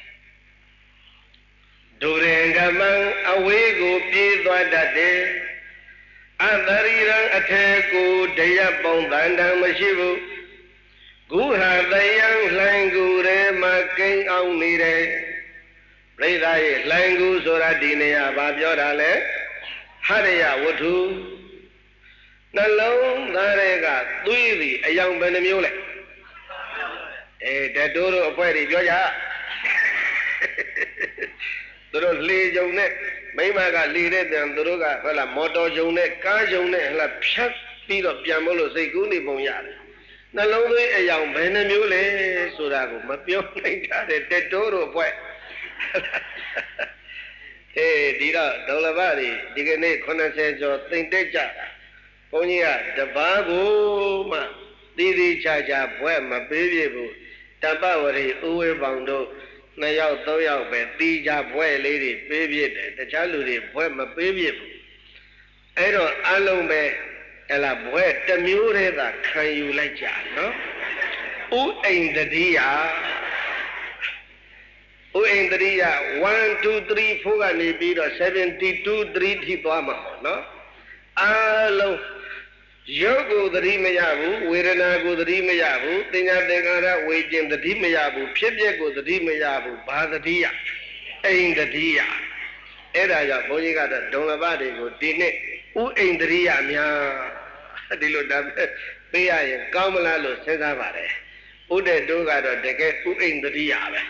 S1: ဒုရင်ကမံအဝေးကိုပြေးသွားတတ်တယ်အတရိရံအထေကိုတရားပုံတန်တန်မရှိဘူးဂုဟာတယံလှိုင်ကူရဲမှာကိန်းအောင်နေတယ်ပြိဿရဲ့လှိုင်ကူဆိုတာဒီနေရာဘာပြောတာလဲဟရိယဝတ္ထုနှလုံးသားတွေကသွေးသည်အယောင်ဘယ်နှမျိုးလဲတတိုးတို့အဖွဲတွေပြောကြသူတို့လေကြုံနဲ့မိမကလေတဲ့တန်သူတို့ကဟုတ်လားမော်တော်ကြုံနဲ့ကားကြုံနဲ့ဟလားဖြတ်ပြီးတော့ပြန်မို့လို့စိတ်ကူးနေပုံရတယ်နှလုံးသွေးအယောင်ဘယ်နှမျိုးလဲဆိုတာကိုမပြောနိုင်တာတဲ့တတိုးတို့အဖွဲဒီတော့ဒေါလဘတွေဒီကနေ့80ကျော်သိမ့်တက်ကြတာဘုန်းကြီးကတပားကိုမှသီးသီးခြားခြားဘွဲ့မပေးပြဘူးတပ္ပဝရီဥဝေပေါင်တို့2ယောက်3ယောက်ပဲတီးကြဘွဲ့လေးတွေပေးပြတယ်တခြားလူတွေဘွဲ့မပေးပြဘူးအဲ့တော့အလုံးပဲအဲ့လားဘွဲ့တစ်မျိုးတည်းသာခံယူလိုက်ကြနော်ဥအိန္ဒတိယဥအိန္ဒရိယ1 2 3 4ကနေပြီးတော့72 3ထိသွားမှာပေါ့နော်အလုံးရုပ်ကိုသတိမရဘူးဝေဒနာကိုသတိမရဘူးသင်ညာသင်္ခါရဝေကျင်သတိမရဘူးဖြစ်ပျက်ကိုသတိမရဘူးဘာသတိယအိန္ဒတိယအဲ့ဒါကြောင့်ဘုန်းကြီးကတော့ဒုံလဘတွေကိုဒီနေ့ဥအိန္ဒရိယများဒီလိုဒါပေးရရင်ကောင်းမလားလို့စဉ်းစားပါတယ်ဥဒ္ဒေတို့ကတော့တကယ်ဥအိန္ဒရိယပဲ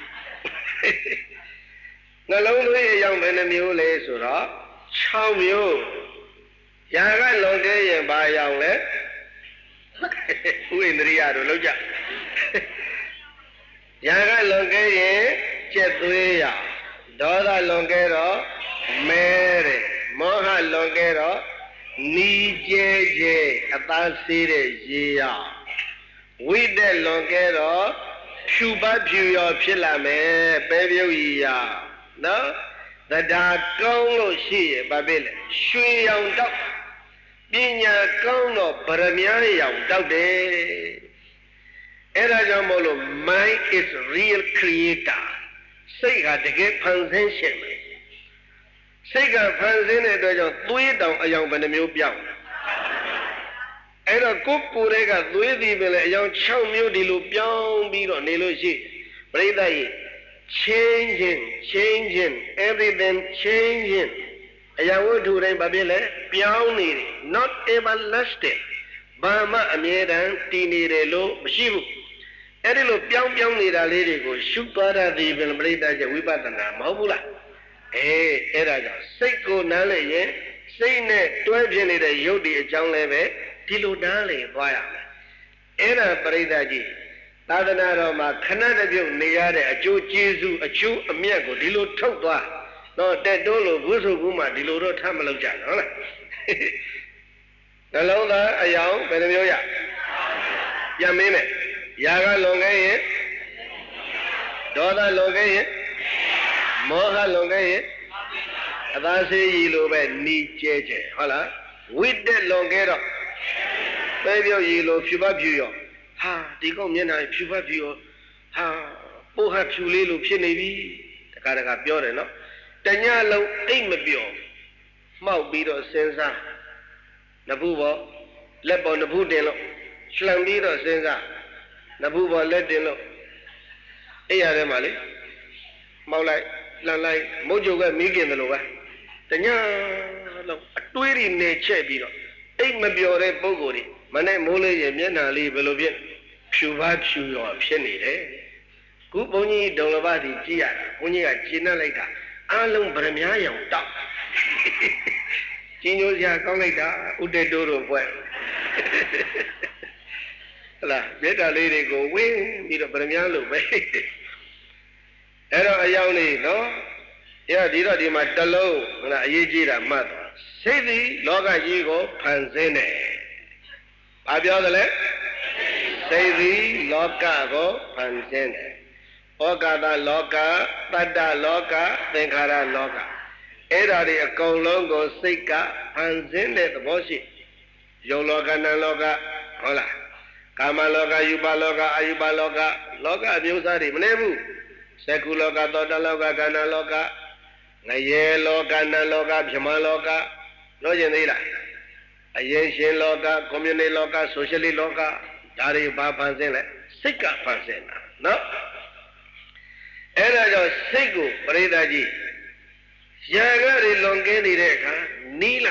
S1: နှလုံးသွေးအယောင်ဘယ်နှမျိုးလဲဆိုတော့6မျိုးຢာကလွန်ကဲရင်ဘာရောင်လဲဥဣန္ဒြိယတို့လောက်ကြຢာကလွန်ကဲရင်ကျက်သွေးရောင်ဒေါသလွန်ကဲတော့မဲတဲ့မောဟလွန်ကဲတော့နီးကျဲကျဲအသားစေးတဲ့ရေရောင်ဝိတက်လွန်ကဲတော့ဖြူပတ်ဖြူရောဖြစ်လာမယ်ပဲပြုတ်ကြီးရောင်နော်တရားကောင်းလို့ရှိရင်ဘာဖြစ်လဲရွှေရောင်တောက်ပညာကောင်းတော့ဗရမ ्या ရောင်တောက်တယ်အဲ့ဒါကြောင့်မို့လို့ mind is real creator စိတ်ဟာတကယ်ဖန်ဆင်းရှင်ပဲစိတ်ကဖန်ဆင်းတဲ့အတွက်ကြောင့်သွေးတောင်အယောင်ဘယ်နှမျိုးပြောင်းအဲ့တော့ကိုယ်ရဲ့ကသွေးသည်ပဲလေအယောင်6မျိုးဒီလိုပြောင်းပြီးတော့နေလို့ရှိပြိဿရဲ့ changing everything changing အရာဝတ္ထုတိုင်းဘာဖြစ်လဲပြောင်းနေတယ် not everlasting ဘာမှအမြဲတမ်းတည်နေတယ်လို့မရှိဘူးအဲ့ဒီလိုပြောင်းနေတာလေးတွေကိုရှုသွားတတ်သည်ပင်ပြိဿရဲ့ဝိပဿနာမဟုတ်ဘူးလားအဲ့ဒါကြောင့်စိတ်ကိုနားလည်ရင်စိတ်နဲ့တွဲဖြစ်နေတဲ့ရုပ်တည်အကြောင်းလည်းပဲဒီလိုနားလည်သွားရမယ်အဲ့ဒါပြိဿကြီးသာသနာတော်မှာခဏတပြုတ်နေရတဲ့အကျိုးကျေးဇူးအကျိုးအမြတ်ကိုဒီလိုထုတ်သွားတော့တက်တိုးလို့ဘုဆိုဘူးမှဒီလိုတော့ထပ်မလုပ်ကြနော်ဟုတ်လားနှလုံးသားအယောင်ဘယ်နှမျိုးရပြန်မင်းမယ်ຢာကလွန်ခဲ့ရင်ဒေါသလွန်ခဲ့ရင်မောဟလွန်ခဲ့ရင်အသာစေးကြီးလိုပဲနီးကျဲကျဲဟုတ်လားဝိတက်လွန်ခဲ့တော့ပဲပြောကြီးလိုဖြူပတ်ဖြူရောဟာဒီကောင်မျက်နှာဖြူပတ်ဖြူရောဟာပိုးဟဖြူလေးလိုဖြစ်နေပြီတခါတခါပြောတယ်နော်တညလုံးအိတ်မပြောမှောက်ပြီးတော့စဉ်းစားနဘူးပေါ်လက်ပေါ်နဘူးတင်လို့လှန်ပြီးတော့စဉ်းစားနဘူးပေါ်လက်တင်လို့အိပ်ရတယ်မှာလေမှောက်လိုက်လှန်လိုက်မုတ်ကြုတ်ကမီးกินတယ်လို့ပဲတညလုံးအတွေးတွေနေချက်ပြီးတော့အိတ်မပြောတဲ့ပုံကိုယ်တွေမနဲ့မိုးလေးရဲ့မျက်နှာလေးဘယ်လိုဖြစ်ဖြူပါဖြူရောဖြစ်နေတယ်ခုဘုန်းကြီးဒုံလဘတီကြည့်ရတာဘုန်းကြီးကကျင့်လိုက်တာအလုံးဗရမ ्या ရောင်တောက်ကြီးညိုစရာကောင်းလိုက်တာဥတေတိုးတို့ဘွဲ့ဟလာမေတ္တာလေးတွေကိုဝင်းပြီးတော့ဗရမ ्या လို့ပဲအဲ့တော့အယောင်လေးနော်ဒီတော့ဒီမှာတလုံးဟလာအရေးကြီးတာမှတ်သွားစိတ်သည်လောကကြီးကိုဖန်ဆင်းတယ်ဘာပြောသလဲစိတ်သည်လောကကိုဖန်ဆင်းတယ်ဩကာသလောကတတ္တလောကသင်္ခါရလောကအဲ့ဒါတွေအကုန်လုံးကိုစိတ်ကဖန်ဆင်းတဲ့သဘောရှိယုံလောကနံလောကဟုတ်လားကာမလောကယူပါလောကအာယူပါလောကလောကအမျိုးသားတွေမနေဘူးသက္ကုလောကသောတလောကကန္နလောကငရေလောကနလောကဗြဟ္မလောကလို့ကျင်သေးလားအရင်ရှင်လောကကွန်မြူနတီလောကဆိုရှယ်လစ်လောကဒါတွေဘာဖန်ဆင်းလဲစိတ်ကဖန်ဆင်းတာနော်အဲ့ဒါကြောင့်စိတ်ကိုပရိသတ်ကြီးရာဂတွေလွန်ကင်းနေတဲ့အခါနီးလာ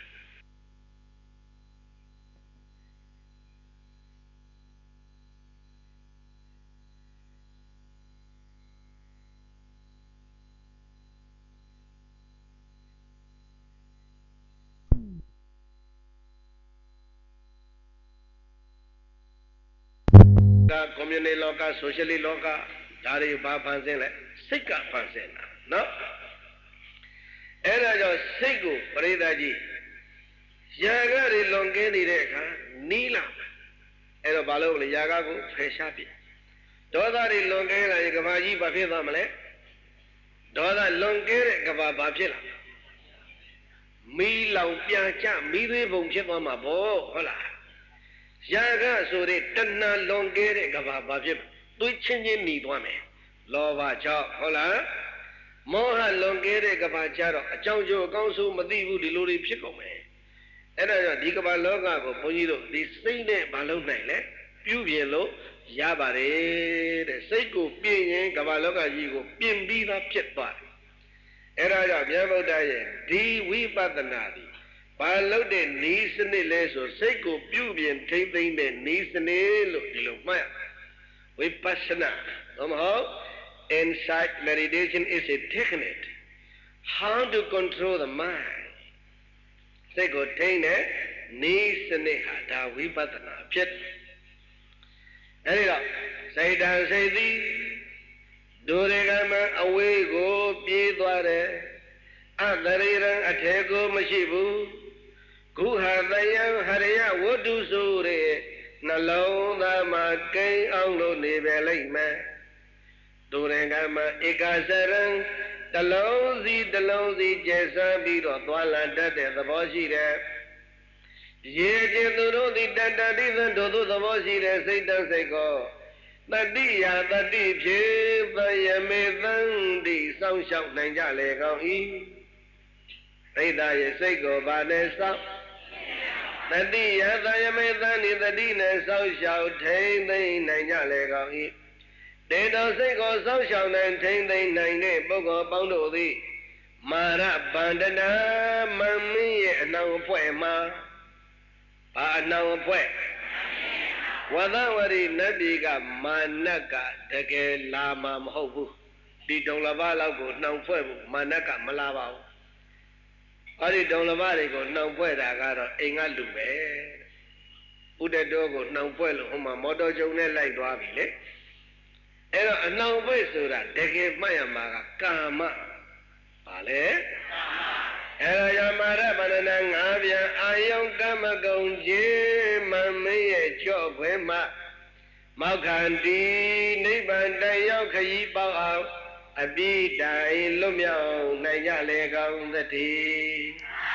S1: ကွန်မြူနတီလောကဆိုရှယ်လစ်လောကဒါတွေဘာဖန်ဆင်းလဲစိတ်ကဖန်ဆင်းတာနော်အဲ့ဒါကြောင့်စိတ်ကိုပရိသတ်ကြီးရာဂတွေလွန်ကင်းနေတဲ့အခါနီးလာအဲ့တော့ဘာလို့လဲရာဂကိုဖယ်ရှားပြဒေါသတွေလွန်ကင်းလာရင်ကဘာကြီးဘာဖြစ်သွားမလဲဒေါသလွန်ကင်းတဲ့ကဘာဘာဖြစ်လာမီးလောင်ပြန်ကျမီးသွေးပုံဖြစ်သွားမှာပေါ့ဟုတ်လားရာဂဆိုတဲ့တဏှာလွန်ကဲတဲ့ကဘာဘာဖြစ်သွေးချင်းချင်းหนีသွားမယ်လောဘကြောင့်ဟုတ်လားမောဟလွန်ကဲတဲ့ကဘာကြတော့အကြောင်းကျိုးအကောင်းဆုံးမသိဘူးဒီလိုတွေဖြစ်ကုန်မယ်အဲ့ဒါကြောင့်ဒီကဘာလောကကိုဘုန်းကြီးတို့ဒီစိတ်နဲ့မလုပ်နိုင်လဲပြုပြင်လို့ရပါတယ်တဲ့စိတ်ကိုပြင်ရင်ကဘာလောကကြီးကိုပြင်ပြီးသားဖြစ်သွားတယ်အဲ့ဒါကြောင့်မြတ်ဗုဒ္ဓရဲ့ဒီဝိပဿနာဒီဘာလို့တဲ့နီးစနစ်လဲဆိုစိတ်ကိုပြုပြင်ထိမ့်သိမ့်တဲ့နီးစနစ်လို့ဒီလိုမှတ်ဝိပဿနာသို့မဟုတ် insight meditation is a technique how to control the mind စိတ်ကိုထိမ့်တဲ့နီးစနစ်ဟာဒါဝိပဿနာဖြစ်အဲဒီတော့စိတ်တန်စိတ်သည်ဒုရကမအဝေးကိုပြေးသွားတယ်အတရိရံအထေကိုမရှိဘူးကုဟတယံဟရိယဝတ္ထုဆိုတဲ့နှလုံးသားမှာကိန်းအောင်လို့နေပဲလိမ့်မယ်ဒုရကမဧကစရံတလုံးစီကျဆန်းပြီးတော့သွာလာတတ်တဲ့သဘောရှိတယ်ရေကျင်သူတို့သည်တတ္တိသံတို့သဘောရှိတဲ့စိတ်တစိတ်ကိုတတိယတတိဖြင့်သယမေသံတိစောင့်ရှောက်နိုင်ကြလေကောင်း၏သိတာရဲ့စိတ်ကိုဗာနဲ့စောင့်တတိယသယမေသံတိတတိနဲ့စောင့်ရှောက်ထိမ့်သိမ့်နိုင်ကြလေကောင်း၏တေတော်စိတ်ကိုစောင့်ရှောက်နိုင်ထိမ့်သိမ့်နိုင်တဲ့ပုဂ္ဂိုလ်ပေါင်းတို့သည်မာရဗန္ဒနာမမင်းရဲ့အနောင်အဖွဲ့မှာဘာအနောင်အဖွဲ့ဝဒဝရိနတ်ပြည်ကမာနကတကယ်လာမှာမဟုတ်ဘူးဒီဒုံလဘလောက်ကိုနှောင်ဖွဲ့ဖို့မာနကမလာပါဘူးအဲ့ဒီဒုံလဘတွေကိုနှောင်ဖွဲ့တာကတော့အိမ်ကလူပဲဥဒတော်ကိုနှောင်ဖွဲ့လို့ဟိုမှာမော်တော်ကျုံနဲ့လိုက်သွားပြီလေအဲ့တော့အနှောင်ဖွဲ့ဆိုတာတကယ်မှတ်ရမှာကကာမပါလေအဲ့ဒါယမရဗန္ဒနာငါးပြန်အာယုံကမကုံခြင်းမမင်းရဲ့ကြော့ခွဲမှမောက္ခန္တိနိဗ္ဗာန်တရောက်ခရီးပေါအောင်အပိတိုင်လွတ်မြောက်နိုင်ကြလေကောင်းသတည်း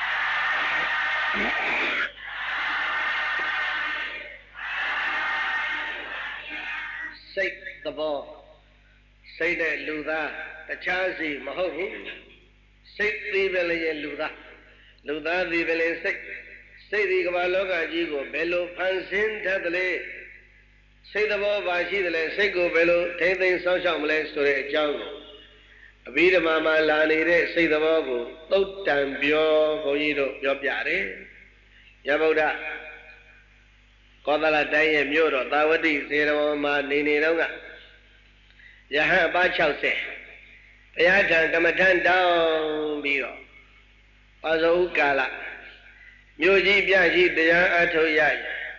S1: စိတ်သဘောစိတ်နဲ့လူသားတခြားစီမဟုတ်ဘူးစိတ်သေးပဲလေလူသားသေးပဲလေစိတ်ဒီကမ္ဘာလောကကြီးကိုဘယ်လိုဖန်ဆင်းတတ်သလဲစိတ်သဘောပါရှိသလဲစိတ်ကိုဘယ်လိုထိမ့်သိမ်းစောင့်ရှောက်မလဲဆိုတဲ့အကြောင်းကိုအဘိဓမ္မာမှာလာနေတဲ့စိတ်သဘောကိုသုတ်တံပြောဘုန်းကြီးတို့ပြောပြတယ်။ယဗုဒ္ဓကောသလတိုင်းရဲ့မြို့တော်သာဝတိစေရဝံမှာနေတော့ကယဟန်ပါ60ဘုရားထံကမ္မထံတောင်းပြီးတော့ပါဇောဥကာလမြို့ကြီးပြကြီးတရားအထုတ်ရ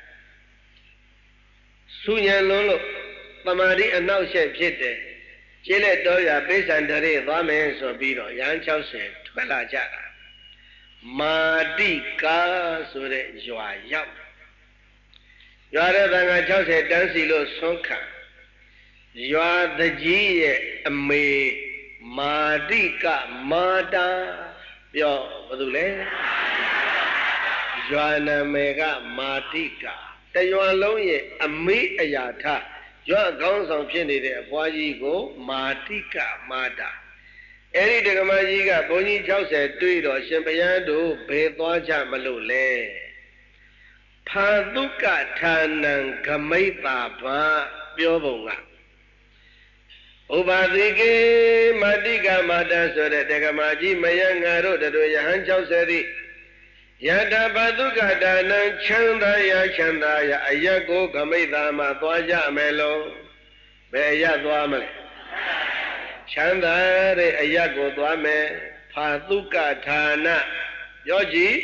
S1: စုညံလုံးလို့သမာဓိအနောက်ရှက်ဖြစ်တယ်ကျေးလက်တော်ရပိဿန္တရေသွားမယ်ဆိုပြီးတော့ရဟန်း60ထွက်လာကြတာမာတိကာဆိုတဲ့ရွာရောက်ရွာတဲ့သံဃာ60တန်းစီလို့ဆုံးခံရွာတကြီးရဲ့အမေမာတိကမာတာပြောဘာလို့လဲရွာနာမည်ကမာတိကတရွာလုံးရဲ့အမေးအရာထရွာကောင်းဆောင်ဖြစ်နေတဲ့အဖွားကြီးကိုမာတိကမာတာအဲ့ဒီတက္ကမကြီးကဘုန်းကြီး60တွေ့တော့ရှင်ဘုရားတို့ဘယ်သွားကြမလို့လဲဖာသုကဌာနံဂမိတ်တာဘာပြောပုံကဥပါတိကေမတိကမာတာဆိုတဲ့တက္ကမကြီးမယငါတို့တို့ယဟန်60သည်ယထာဖာသုကဌာနံချမ်းသာရအယက်ကိုဂမိတ်တာမှာသွားကြမယ်လို့ဘယ်အယက်သွားမလဲချမ်းသာတဲ့အယက်ကိုသွားမယ်ဖာသုကဌာနပြောကြည့်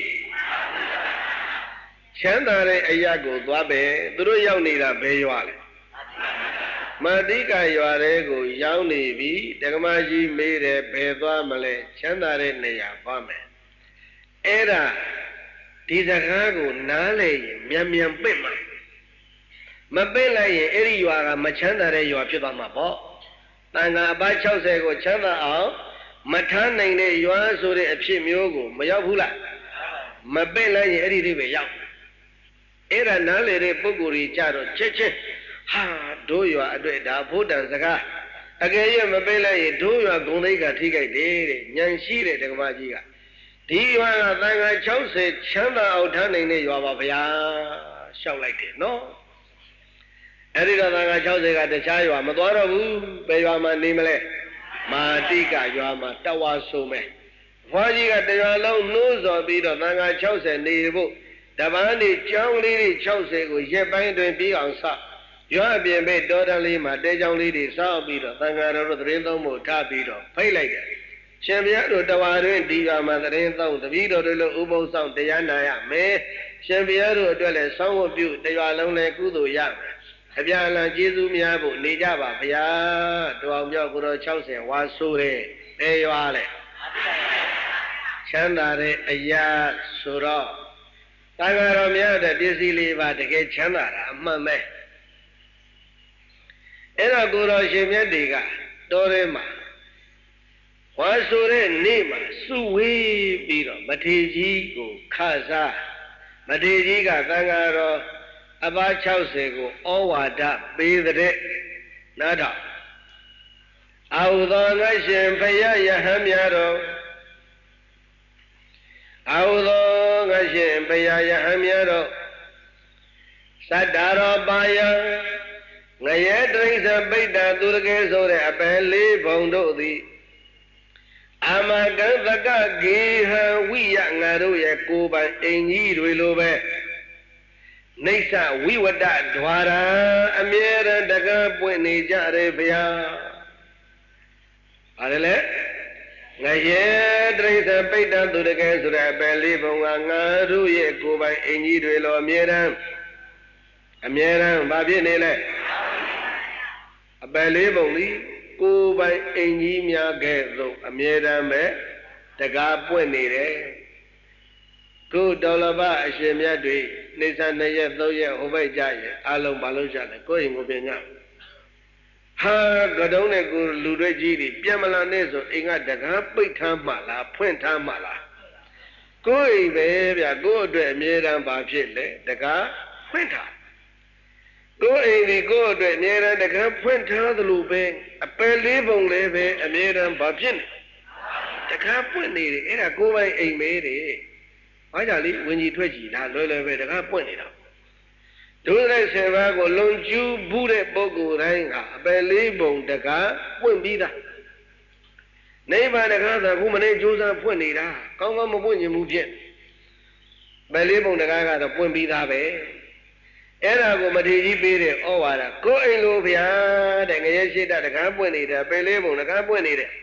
S1: ချမ်းသာတဲ့အယက်ကိုသွားပဲသူတို့ရောက်နေတာဘယ်ရွာလဲမတိကရွာတဲ့ကိုရောက်နေပြီတက္ကမကြီးမေးတယ်ဘယ်သွားမလဲချမ်းသာတဲ့နေရာသွားမယ်အဲ့ဒါဒီစကားကိုနားလေရင်မြန်ပင့်မှာမပင့်လိုက်ရင်အဲ့ဒီရွာကမချမ်းသာတဲ့ရွာဖြစ်သွားမှာပေါ့တန်ခါအပါ60ကိုချမ်းသာအောင်မထားနိုင်တဲ့ရွာဆိုတဲ့အဖြစ်မျိုးကိုမရောက်ဘူးလားမပင့်လိုက်ရင်အဲ့ဒီတွေပဲရောက်အဲ့ဒါနားလေတဲ့ပုဂ္ဂိုလ်ကြီးကြတော့ချက်ဟာတို့ရွာအတွက်ဒါဘုဒ္ဓံစကားအကယ်၍မပင့်လိုက်ရင်တို့ရွာဂုံသိက္ခာထိခိုက်တယ်တဲ့ဉာဏ်ရှိတဲ့ဓမ္မကြီးကဒီရွာကတန်ခါ60ချမ်းသာအောင်ထားနိုင်တဲ့ရွာပါဗျာရှောက်လိုက်တယ်နော်အဲ့ဒီတော့တန်ခါ60ကတခြားရွာမသွားတော့ဘူးဘယ်ရွာမှာနေမလဲမာတိကရွာမှာတဝါဆိုမယ်ဘွားကြီးကတရွာလုံးနှိုးဆော်ပြီးတော့တန်ခါ60နေဖို့တပန်းနေကျောင်းလေးတွေ60ကိုရက်ပိုင်းတွင်ပြီးအောင်ဆောက်ရွာအပြင်ဘက်တောတန်းလေးမှာတဲကျောင်းလေးတွေဆောက်ပြီးတော့တန်ခါတော်တို့သတင်းသုံးဖို့ထားပြီးတော့ဖိတ်လိုက်တယ်ရှင်ဘုရားတို့တဝါတွင်ဒီကမှာသတင်းသုံးတပည့်တော်တို့လိုဥပုသ်ဆောင်တရားနာရမယ်ရှင်ဘုရားတို့အတွက်လည်းဆောင်းဝတ်ပြုတရွာလုံးလည်းကုသိုလ်ရမယ်အပြန်အလှန်ကျေးဇူးများဖို့နေကြပါဗျာတောင်မြောက်ကိုတော်60ဝါဆိုးတဲ့တဲရွာလေချမ်းသာတဲ့အရာဆိုတော့တန်ခါတော်များတဲ့ပစ္စည်းလေးပါတကယ်ချမ်းသာတာအမှန်ပဲအဲ့တော့ကိုတော်ရှင်မြတ်တွေကတော်ထဲမှာဝါဆိုတဲ့နေ့မှာစုဝေးပြီးတော့မထေကြီးကိုခစားမထေကြီးကသံဃာတော်အပါ60ကိုဩဝါဒပေးတဲ့နားတော့အာဟုသောငါရှင်ဘုရားယဟန်များတော်အာဟုသောငါရှင်ဘုရားယဟန်များတော်သတ္တရောပါယငရဲတရိစ္ဆပိဋ္ဌာသူရကဲဆိုတဲ့အပယ်လေးဘုံတို့သည်အာမကံသကဂေဟဝိယငါတို့ရဲ့ကိုယ်ပိုင်အိမ်ကြီးတွေလိုပဲနေဆဝိဝတ္တဒွါရအမြဲတမ်းတကားပွင့်နေကြတယ်ဗျာပါတယ်လေငရဲတရိစ္ဆပိဋ္ဌာသူရကဲဆိုတဲ့အပယ်လေးဘုံကငါတို့ရဲ့ကိုယ်ပိုင်အိမ်ကြီးတွေလိုအမြဲတမ်းဘာဖြစ်နေလဲအပယ်လေးပုံသည်ကိုယ်ပိုင်အိမ်ကြီးများကဲ့သို့အမြဲတမ်းပဲတကားပွင့်နေတယ်ကိုတော်လဘအရှင်မြတ်တွေနေဆန်2ရက်3ရက်ဟိုဘက်ကြရင်အလုံးမလုံးကြတယ်ကိုယ်ရင်ကိုပြင်ညဟာကတုံးနဲ့ကိုလူတွေကြီးတွေပြန်မလာနဲ့ဆိုအိမ်ကတကားပိတ်ထားမှလားဖွင့်ထားမှလားကိုယ်အိမ်ပဲဗျကိုယ့်အတွက်အမြဲတမ်းဘာဖြစ်လဲတကားဖွင့်ထားကိုယ်အိမ်ဒီကိုယ့်အတွက်အမြဲတမ်းတကားဖွင့်ထားသလိုပဲအပယ်လေးပုံလေးပဲအမြဲတမ်းဘာဖြစ်နေတကားပွင့်နေတယ်အဲ့ဒါကိုယ်ပိုင်အိမ်ပဲတဲ့ဘာကြောင့်လဲဝင်ကြီးထွက်ကြီးလားလွယ်လွယ်ပဲတကားပွင့်နေတာဒုစရိုက်7ပါးကိုလုံကျူးဘူးတဲ့ပုဂ္ဂိုလ်တိုင်းကအပယ်လေးပုံတကားပွင့်ပြီးသားနိဗ္ဗာန်တကားသာခုမနေ့ကြိုးစားဖွင့်နေတာကောင်းကောင်းမပွင့်ခြင်းဘူးဖြစ်ပယ်လေးပုံတကားကတော့ပွင့်ပြီးသားပဲအဲ့ဒါကိုမထေကြီးပေးတဲ့ဩဝါဒကိုယ်အိမ်လိုဗျာတဲ့ငရဲရှိတတကားပွင့်နေတာပယ်လေးပုံတကားပွင့်နေတဲ့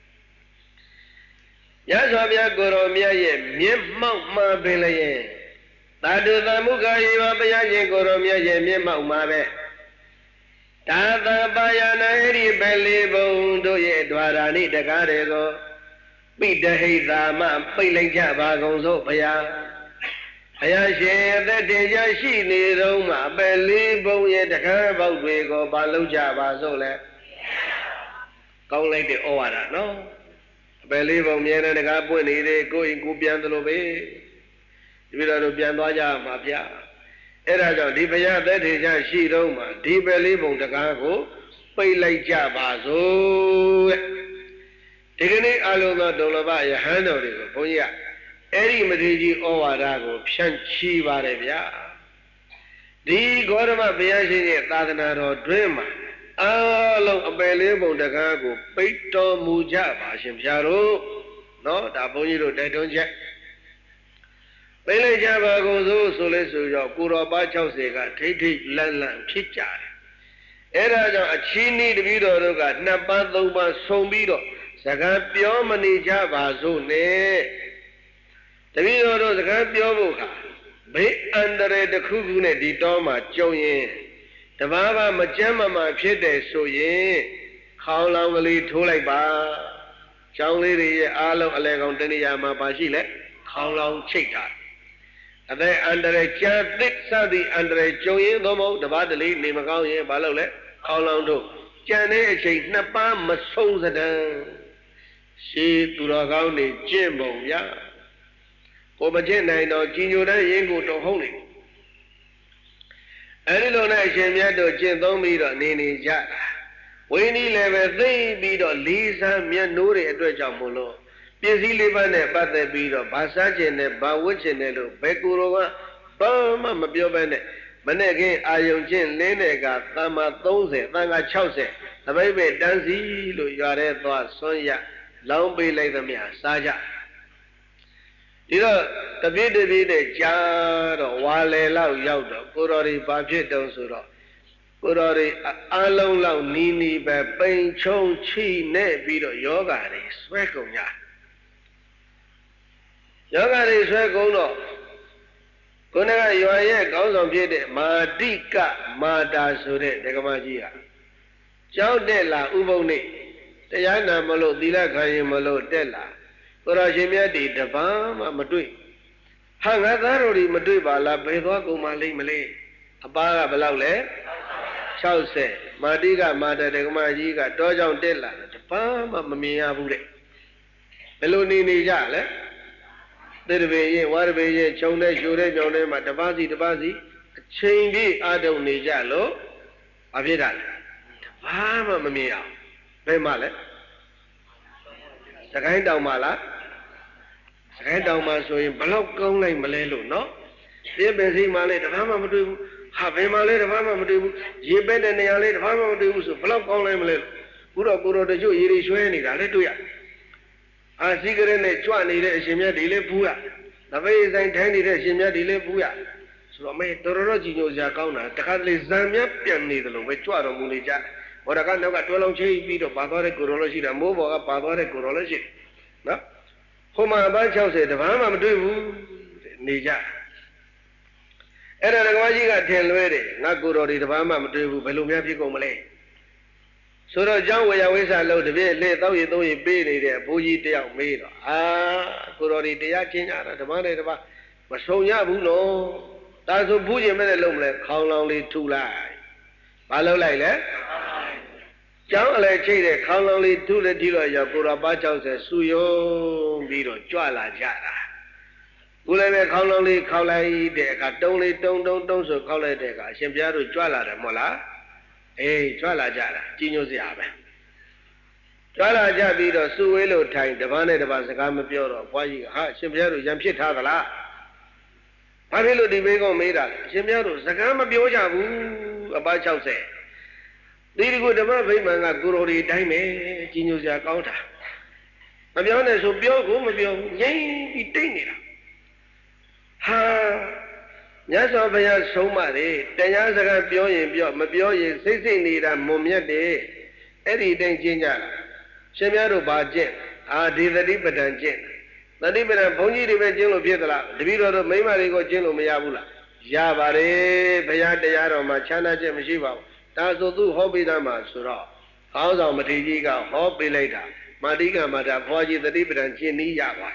S1: ရသော်ဗျာကိုရောမြတ်ရဲ့မျက်မှောက်မှပင်လည်းသာတုသမုခာယေဝဘုရားရှင်ကိုရောမြတ်ရဲ့မျက်မှောက်မှာပဲတာသပါယနာဟိပယ်လေးပုံတို့ရဲ့ဒွါရာနိတကားတွေကိုပိတဟိတာမပိတ်လိုက်ကြပါကုန်စို့ဘုရားဘုရားရှင်အသက်တင်ကြရှိနေတော့မှပယ်လေးပုံရဲ့တကားပေါက်တွေကိုဘာလုပ်ကြပါစို့လဲကောင်းလိုက်တဲ့ဩဝါဒနော်အပယ်လေးပုံမြဲတဲ့တကားပွင့်နေတယ်ကိုယ်ရင်ကိုပြန်သလိုပဲဒီလိုတော့ပြန်သွားကြမှာဗျာအဲ့ဒါကြောင့်ဒီဘုရားသက်ထေချရှိတော့မှဒီပဲလေးပုံတကားကိုပိတ်လိုက်ကြပါစို့တဲ့ဒီကနေ့အလုံးသောဒုလဘယဟန်တော်တွေကိုဘုန်းကြီးကအဲ့ဒီမထေရကြီးဩဝါဒကိုဖြန့်ချီပါတယ်ဗျာဒီဂေါရမဘုရားရှင်ရဲ့သာသနာတော်တွင်မှာအလုံးအပယ်လေးပုံတကားကိုပိတ်တော်မူကြပါရှင်ဗျာတို့နော်ဒါဘုန်းကြီးတို့တိုက်တွန်းချက်ပိတ်လိုက်ကြပါကုန်စို့ဆိုလဲဆိုတော့ကိုတော်ပါ60ကထိတ်ထိတ်လန့်လန့်ဖြစ်ကြတယ်အဲ့ဒါကြောင့်အချီးနှီးတပည့်တော်တို့က2ပန်း3ပန်းဆုံပြီးတော့စကားပြောမနေကြပါစို့နဲ့တပည့်တော်တို့စကားပြောဖို့ခါဘေးအန္တရာယ်တစ်ခုခုနဲ့ဒီတောမှာကြုံရင်တဘာဝမကြမ်းမမှဖြစ်တယ်ဆိုရင်ခေါင်းလောင်ကလေးထိုးလိုက်ပါကျောင်းလေးတွေရဲ့အားလုံးအလဲကောင်တဏှာမှာပါရှိလဲခေါင်းလောင်ချိတ်တာအသက်အန္တရာယ်ကြာသစ်စသည်အန္တရာယ်ကြုံရင်တော့မဟုတ်တဘာတလေးနေမကောင်းရင်ဘာလုပ်လဲခေါင်းလောင်တို့ကြံတဲ့အချိန်2ပန်းမဆုံးစဒံရှေးသူတော်ကောင်းနေကျင့်ပုံဗျာကိုမကျင့်နိုင်တော့ကြီးညိုတဲ့ရင်ကိုတော့ဟုတ်နေအဲဒီလိုနဲ့အရှင်မြတ်တို့ကျင့်သုံးပြီးတော့နေကြတာဝိနည်းလည်းပဲသိပြီးတော့လေးစားမြတ်နိုးတဲ့အတွက်ကြောင့်မို့လို့ပစ္စည်းလေးပါးနဲ့ပတ်သက်ပြီးတော့ဘာစားခြင်းနဲ့ဘာဝတ်ခြင်းနဲ့လို့ဘယ်ကိုယ်တော်ကဘာမှမပြောဘဲနဲ့မနဲ့ခင်းအာယုံချင်းလင်းတဲ့ကသမ္မာ30သံဃာ60တပိတ်ပဲတန်းစီလို့ရွာတဲ့သွားဆွမ်းရလောင်းပေးလိုက်သမျှစားကြဒီတော့တပြည့်တပြည့်နဲ့ကြားတော့ဝါလေလောက်ရောက်တော့ကိုတော်တွေဘာဖြစ်တုံးဆိုတော့ကိုတော်တွေအလုံးလောက်နီးနီးပဲပိန်ချုံချိနဲ့ပြီးတော့ယောဂါတွေဆွဲကုန်ကြယောဂါတွေဆွဲကုန်တော့ခုနကရွာရဲ့ကောင်းဆောင်ဖြစ်တဲ့မာတိကမာတာဆိုတဲ့ဒကမကြီးဟာကြောက်တက်လာဥပုံနေတရားနာမလို့သီလခံရင်မလို့တက်လာကိုတော်ရှင်မြတ်ဒီတပန်းမှမတွေ့ဟာငါသားတို့ဒီမတွေ့ပါလားဘယ်သွားကုန်မှလိမ့်မလဲအပါကဘယ်လောက်လဲ60မာတိကမာတာဒကမကြီးကတောကြောင့်တက်လာတယ်တပန်းမှမမြင်ရဘူးတဲ့ဘယ်လိုနေကြလဲသေတပေရင်ဝါရပေရင်ခြုံတဲ့ရှူတဲ့ကြောင်ထဲမှာတပါးစီတပါးစီအချိန်ပြည့်အားထုတ်နေကြလို့ဘာဖြစ်တာလဲဘာမှမမြင်အောင်ဘယ်မှလဲစကိုင်းတောင်မှာလားစကိုင်းတောင်မှာဆိုရင်ဘလောက်ကောင်းလိုက်မလဲလို့နော်သေပင်စီမှာလည်းတပါးမှမတွေ့ဘူးဟာဘယ်မှာလဲတပါးမှမတွေ့ဘူးရေပက်တဲ့နေရာလေးတပါးမှမတွေ့ဘူးဆိုဘလောက်ကောင်းလိုက်မလဲခုတော့ကိုတော်တချို့ရေတွေရွှဲနေတာလည်းတွေ့ရအာစီကရဲနဲ့ကြွနေတဲ့အရှင်မြတ်ဒီလေးဘူးရတပိတ်ဆိုင်ထိုင်းနေတဲ့အရှင်မြတ်ဒီလေးဘူးရဆိုတော့မေတော်တော်ကြီးညိုစရာကောင်းတာတခါလေဇံမြတ်ပြန်နေတယ်လို့ပဲကြွတော်မူနေကြဟောတကနောက်ကတွဲလုံးချိပြီးတော့ပါသွားတဲ့ကိုတော်လည်းရှိတယ်မိုးပေါ်ကပါသွားတဲ့ကိုတော်လည်းရှိတယ်နော်ဟိုမှာအပန်း60တပန်းမှမတွေ့ဘူးနေကြအဲ့ဒါဒကမကြီးကထင်လွဲတယ်ငါကိုတော်ဒီတပန်းမှမတွေ့ဘူးဘယ်လိုများဖြစ်ကုန်မလဲဆိုတော့ကျောင်းဝေယဝိစာလို့တပြည့်လေတောက်ရည်သုံးရည်ပေးနေတဲ့အဘိုးကြီးတယောက်မေးတော့ကိုတော်ဒီတရားချင်းကြတာဓမ္မနဲ့တပါမဆုံးရဘူးနော်ဒါဆိုဘူးရင်မဲ့လုံးမလဲခေါင်းလောင်လေးထုလိုက်ဘာလုပ်လိုက်လဲကျောင်းအလဲချိတ်တဲ့ခေါင်းလောင်လေးထုလက်ဒီတော့ရောက်ကိုတော်ပါ60ဆူယုံပြီးတော့ကြွလာကြတာကိုလည်းပဲခေါင်းလောင်လေးခေါက်လိုက်တဲ့အခါတုံးလေးတုံဆိုခေါက်လိုက်တဲ့အခါအရှင်ဘုရားတို့ကြွလာတယ်မဟုတ်လားအေးကြွလာကြတာကြီးညိုစရာပဲကြွလာကြပြီးတော့စုဝေးလို့ထိုင်တပန်းနဲ့တပန်းစကားမပြောတော့ဘွားကြီးကဟာရှင်ဘုရားတို့ရံဖြစ်ထားသလားဘာဖြစ်လို့ဒီမေးကောမေးတာလဲရှင်ဘုရားတို့စကားမပြောကြဘူးအပါ60ဒီဒီကိုဓမ္မဗိမာန်ကကိုရိုဒီတိုင်းပဲကြီးညိုစရာကောင်းတာမပြောနဲ့ဆိုပြောကိုမပြောဘူးငြိမ့်ပြီးတိတ်နေတာဟာမြတ်စွာဘုရားဆုံးမတယ်တရားစကားပြောရင်ပြောမပြောရင်စိတ်စိတ်နေတာမွန်မြတ်တယ်အဲ့ဒီတိုင်းကျင့်ကြတာရှင်များတို့ဘာကျင့်ဒီသတိပဋ္ဌာန်ကျင့်သတိပဋ္ဌာန်ဘုန်းကြီးတွေပဲကျင့်လို့ဖြစ်သလားတပည့်တော်တို့မိမတွေကိုကျင့်လို့မရဘူးလားရပါတယ်ဘုရားတရားတော်မှာချမ်းသာခြင်းမရှိပါဘူးဒါဆိုသူဟောပေးသားမှာဆိုတော့ဟောဆောင်မထေရကြီးကဟောပေးလိုက်တာမာတိကမာတာဘွားကြီးသတိပဋ္ဌာန်ကျင့်နည်းရပါ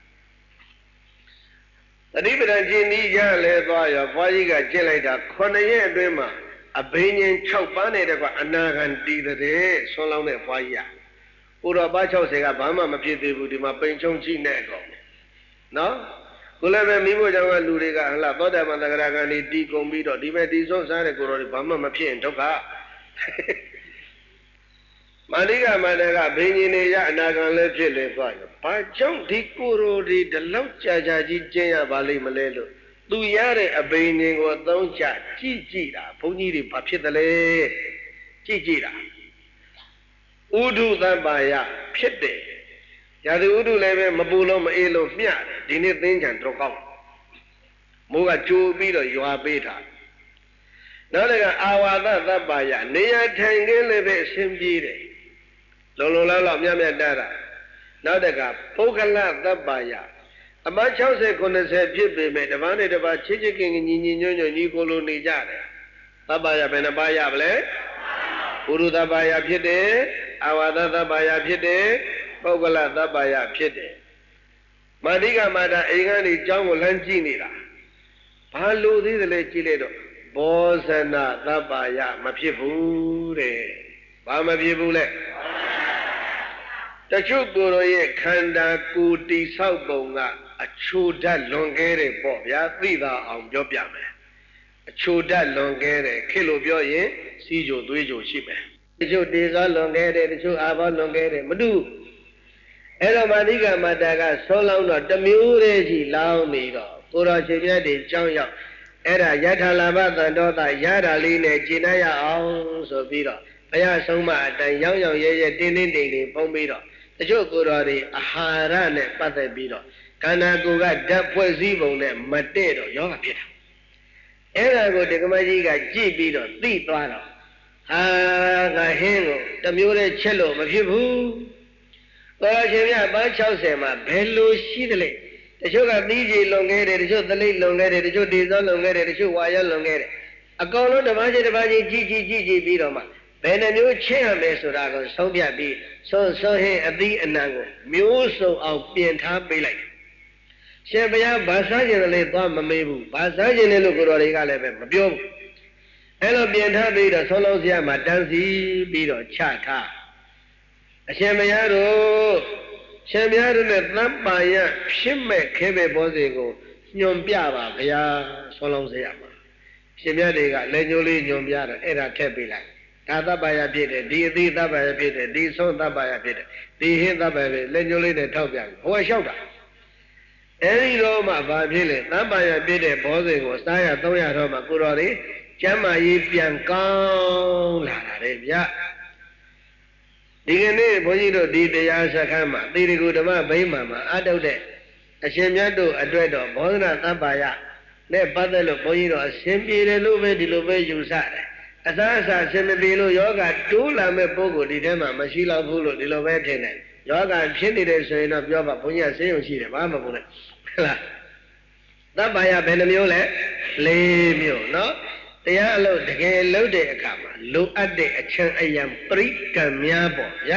S1: သတိပဋ္ဌာန်ကျင့်နည်းရလဲသွားရောဘွားကြီးကကျင့်လိုက်တာ9ရက်အတွင်းမှာအဘိညာဉ်6ပန်းနဲ့တကွအနာဂံတည်တဲ့ဆွမ်းလောင်းတဲ့ဘွားကြီးကိုတော်ပါ60ကဘာမှမဖြစ်သေးဘူးဒီမှာပိန်ချုံချိနဲ့တော့နော်ကိုလည်းပဲမိဖို့ကြောင့်ကလူတွေကဟလာသောတာပန်သဂရကံဒီတီကုန်ပြီးတော့ဒီမဲ့တီဆုံးစားတဲ့ကိုတော်တွေဘာမှမဖြစ်ရင်ဒုက္ခမာလိကမန္တကဘိညာဉ်တွေရအနာဂံလည်းဖြစ်လေသွားရောဘာကြောင့်ဒီကိုတော်တွေဒီလောက်ကြာကြာကြီးကျင့်ရပါလိမ့်မလဲလို့သူရတဲ့အဘိညာဉ်ကိုအသုံးချကြည့်ကြည့်တာဘုန်းကြီးတွေဘာဖြစ်တယ်လဲကြည့်ကြည့်တာဥဒုသဗ္ဗယဖြစ်တယ်ရာဇဥဒုလည်းပဲမပူလို့မအေးလို့မျှတယ်ဒီနေ့သင်္ကြန်တော့ကောင်းမိုးကကြိုပြီးတော့ရွာပေးတာနောက်တကအာဝါဒသဗ္ဗယနေရာထိုင်ခင်းလည်းပဲအဆင်ပြေတယ်လုံလုံလောက်လောက်မြတ်မြတ်တတ်တာနောက်တကပုဂ္ဂလသဗ္ဗယအမှ60 90ဖြစ်ပေမဲ့တပန်းနဲ့တပန်းချစ်ချစ်ခင်ခင်ညီညီညွတ်ညွတ်ညီကိုလိုနေကြတယ်သဗ္ဗယဘယ်နှပါးရပါလဲပုရုသဗ္ဗယဖြစ်တယ်အာဝါဒသဗ္ဗယဖြစ်တယ်ပုဂ္ဂလသဗ္ဗယဖြစ်တယ်မာတိကမာတာအိမ်ကနေကြောင်းကိုလမ်းကြည့်နေတာဘာလို့သေးတယ်လဲကြည့်လိုက်တော့ဘောဇနာသဗ္ဗယမဖြစ်ဘူးတဲ့ဘာမဖြစ်ဘူးလဲတချို့ကိုယ်တော်ရဲ့ခန္ဓာကိုယ်တိဆောက်ပုံကအချိုဓာတ်လွန်ကဲတယ်ပေါ့ဗျာသိတာအောင်ပြောပြမယ်အချိုဓာတ်လွန်ကဲတယ်ခေလို့ပြောရင်စီးကြိုသွေးကြိုရှိမယ်တချို့တေဇောလွန်ကဲတယ်တချို့အာဘောလွန်ကဲတယ်မတူအဲ့တော့မာတိကမတာကဆောလောင်းတော့တမျိုးတည်းကြီးလောင်းနေတော့ကိုတော်ရှင်မြတ်တွေကြောင်းရောက်အဲ့ဒါယထာလာဘသံတော်တာရတာလေးနဲ့ကျင့်ရအောင်ဆိုပြီးတော့ဘုရားဆုံးမအတိုင်းရောင်းရောင်းရဲရဲတင်းတင်းတိမ်တိမ်ပုံပြီးတော့တချို့ကိုတော်တွေအာဟာရနဲ့ပတ်သက်ပြီးတော့ခန္ဓာကိုယ်ကဓာတ်ဖွဲ့စည်းပုံနဲ့မတည့်တော့ယောဂဖြစ်တာအဲ့ဒါကိုဒကမကြီးကကြည့်ပြီးတော့သိသွားတော့ဟာငါဟင်းကိုတမျိုးတည်းချက်လို့မဖြစ်ဘူးကိုယ်ရှင်မြတ်ပန်း60မှာဘယ်လိုရှိသလဲတချို့ကသီးကြီးလွန်ခဲ့တယ်တချို့သလိပ်လွန်ခဲ့တယ်တချို့ဒေဇောလွန်ခဲ့တယ်တချို့ဝါရလွန်ခဲ့တယ်အကောင်လုံးတစ်ပါးချင်းတစ်ပါးချင်းကြည့်ပြီးတော့မှဘယ်နှမျိုးချင်းရမယ်ဆိုတာကိုဆုံးဖြတ်ပြီးဆုံးဟင်းအသီးအနှံကိုမျိုးစုံအောင်ပြင်ထားပေးလိုက်ရှင်ဘုရားဘာစားကြတယ်လဲသွားမမေးဘူးဘာစားကြတယ်လို့ကိုတော်တွေကလည်းပဲမပြောဘူးအဲ့လိုပြင်ထားပြီးတော့ဆုံးလုံးစရာမှာတန်းစီပြီးတော့ချထားအရှင်ဘုရားတို့ရှင်ဘုရားတို့နဲ့သဗ္ဗာယဖြစ်မဲ့ခဲပဲဘောဇဉ်ကိုညွန်ပြပါဗျာဆုံးလုံးစရာမှာရှင်ဘုရားတွေကလက်ညှိုးလေးညွန်ပြတော့အဲ့ဒါထည့်ပေးလိုက်ဒါသဗ္ဗာယဖြစ်တယ်ဒီအသီးသဗ္ဗာယဖြစ်တယ်ဒီဆုံးသဗ္ဗာယဖြစ်တယ်ဒီဟင်းသဗ္ဗာယဖြစ်လက်ညှိုးလေးနဲ့ထောက်ပြဟိုကလျှောက်တာအဲဒီတော့မှဘာဖြစ်လဲသဗ္ဗာယဖြစ်တဲ့ဘောဇဉ်ကိုစားရသုံးရတော့မှကိုတော်တွေကျမ်းမာရေးပြန်ကောင်းလာတာလေဗျာဒီကနေ့ဘုန်းကြီးတို့ဒီတရားစခန်းမှာသီရိကုဓမ္မဗိမာန်မှာအတုတ်တဲ့အရှင်မြတ်တို့အတွက်တော့ဘောဓနာသဗ္ဗာယနဲ့ပတ်သက်လို့ဘုန်းကြီးတို့အရှင်ပြေတယ်လို့ပဲဒီလိုပဲယူဆတယ်အသာအစာအရှင်မပြေလို့ယောဂတိုးလာမဲ့ပုဂ္ဂိုလ်ဒီထဲမှာမရှိတော့ဘူးလို့ဒီလိုပဲထင်တယ်ယောဂဖြစ်နေတယ်ဆိုရင်တော့ပြောပါဘုန်းကြီးကဆေးရုံရှိတယ်ဘာမှမဟုတ်နဲ့ဟုတ်လားသဗ္ဗာယဘယ်နှမျိုးလဲ၄မျိုးနော်တရားအလုပ်တကယ်လုပ်တဲ့အခါမှာလိုအပ်တဲ့အချမ်းအယံပရိကံများပေါ့ဗျာ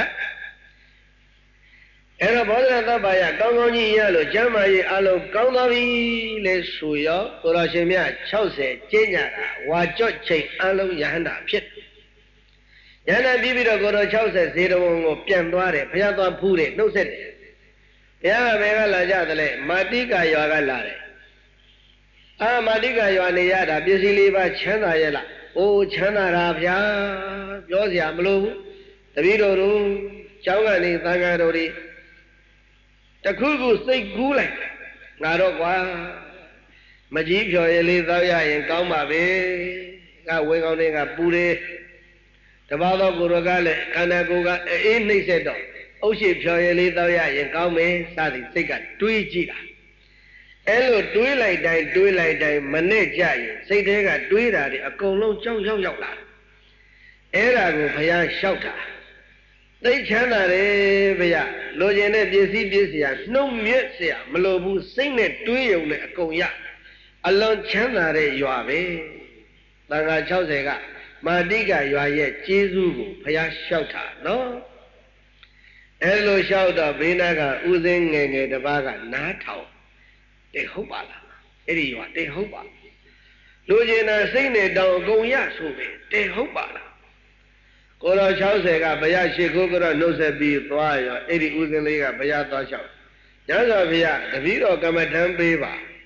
S1: အဲ့တော့ဘောဓနာသဗ္ဗာယကောင်းကောင်းကြီးရလို့ကျမ်းမာရေးအလုံးကောင်းသွားပြီလေဆိုရောကိုတော်ရှင်မြတ်60ကျင့်ကြတာဝါကြော့ချိန်အလုံးယဟန္တာဖြစ်ယဟန္တာပြီးပြီးတော့ကိုတော်60ဇေတဝန်ကိုပြန်သွားတယ်ဘုရားသွားဖူးတယ်နှုတ်ဆက်တယ်ဘုရားကဘယ်ကလာကြသလဲမာတိကရွာကလာတယ်အာမာတိကရွာနေရတာပစ္စည်းလေးပါချမ်းသာရဲ့လားအိုးချမ်းသာတာဗျာပြောစရာမလိုဘူးတပည့်တော်တို့ကျောင်းကနေသံဃာတော်တွေတခုခုစိတ်ကူးလိုက်ငါတော့ကွာမကြီးဖြော်ရည်လေးသောက်ရရင်ကောင်းပါပဲငါဝေကောင်းတွေကပူတယ်တပါးသောကိုယ်တော်ကလည်းခန္ဓာကိုယ်ကအေးနှိမ့်ဆက်တော့အုတ်ရှိဖြော်ရည်လေးသောက်ရရင်ကောင်းမယ်စသည်စိတ်ကတွေးကြည့်တာအဲ့လိုတွေးလိုက်တိုင်းမနဲ့ကြရင်စိတ်ထဲကတွေးတာတွေအကုန်လုံးကြောက်ရောက်လာအဲ့ဒါကိုဘုရားလျှောက်တာသိချမ်းသာတယ်ဗျာလိုချင်တဲ့ပစ္စည်းနှုတ်မြက်เสียမလိုဘူးစိတ်နဲ့တွေးရုံနဲ့အကုန်ရအလွန်ချမ်းသာတဲ့ရွာပဲသံဃာ60ကမာတိကရွာရဲ့ကျေးဇူးကိုဘုရားလျှောက်တာနော်အဲ့လိုလျှောက်တော့ဘေးနာကဥစဉ်ငယ်တပါးကနားထောင်တဲ့ဟုတ်ပါလားအဲ့ဒီရွာတဲ့ဟုတ်ပါလူကျင်တာစိတ်နဲ့တောင်အကုန်ရဆိုပဲတဲ့ဟုတ်ပါလားကိုတော်60ကဘုရားရှိခိုးကတော့နှုတ်ဆက်ပြီးသွားရောအဲ့ဒီဥစဉ်လေးကဘုရားသွားလျှောက်ညဇောဘုရားတပည့်တော်ကမ္မထံပေးပါ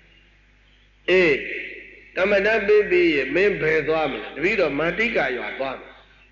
S1: ကမ္မဋ္ဌပေးပြီးမင်းဘယ်သွားမလဲတပည့်တော်မာတိကရွာသွားမယ်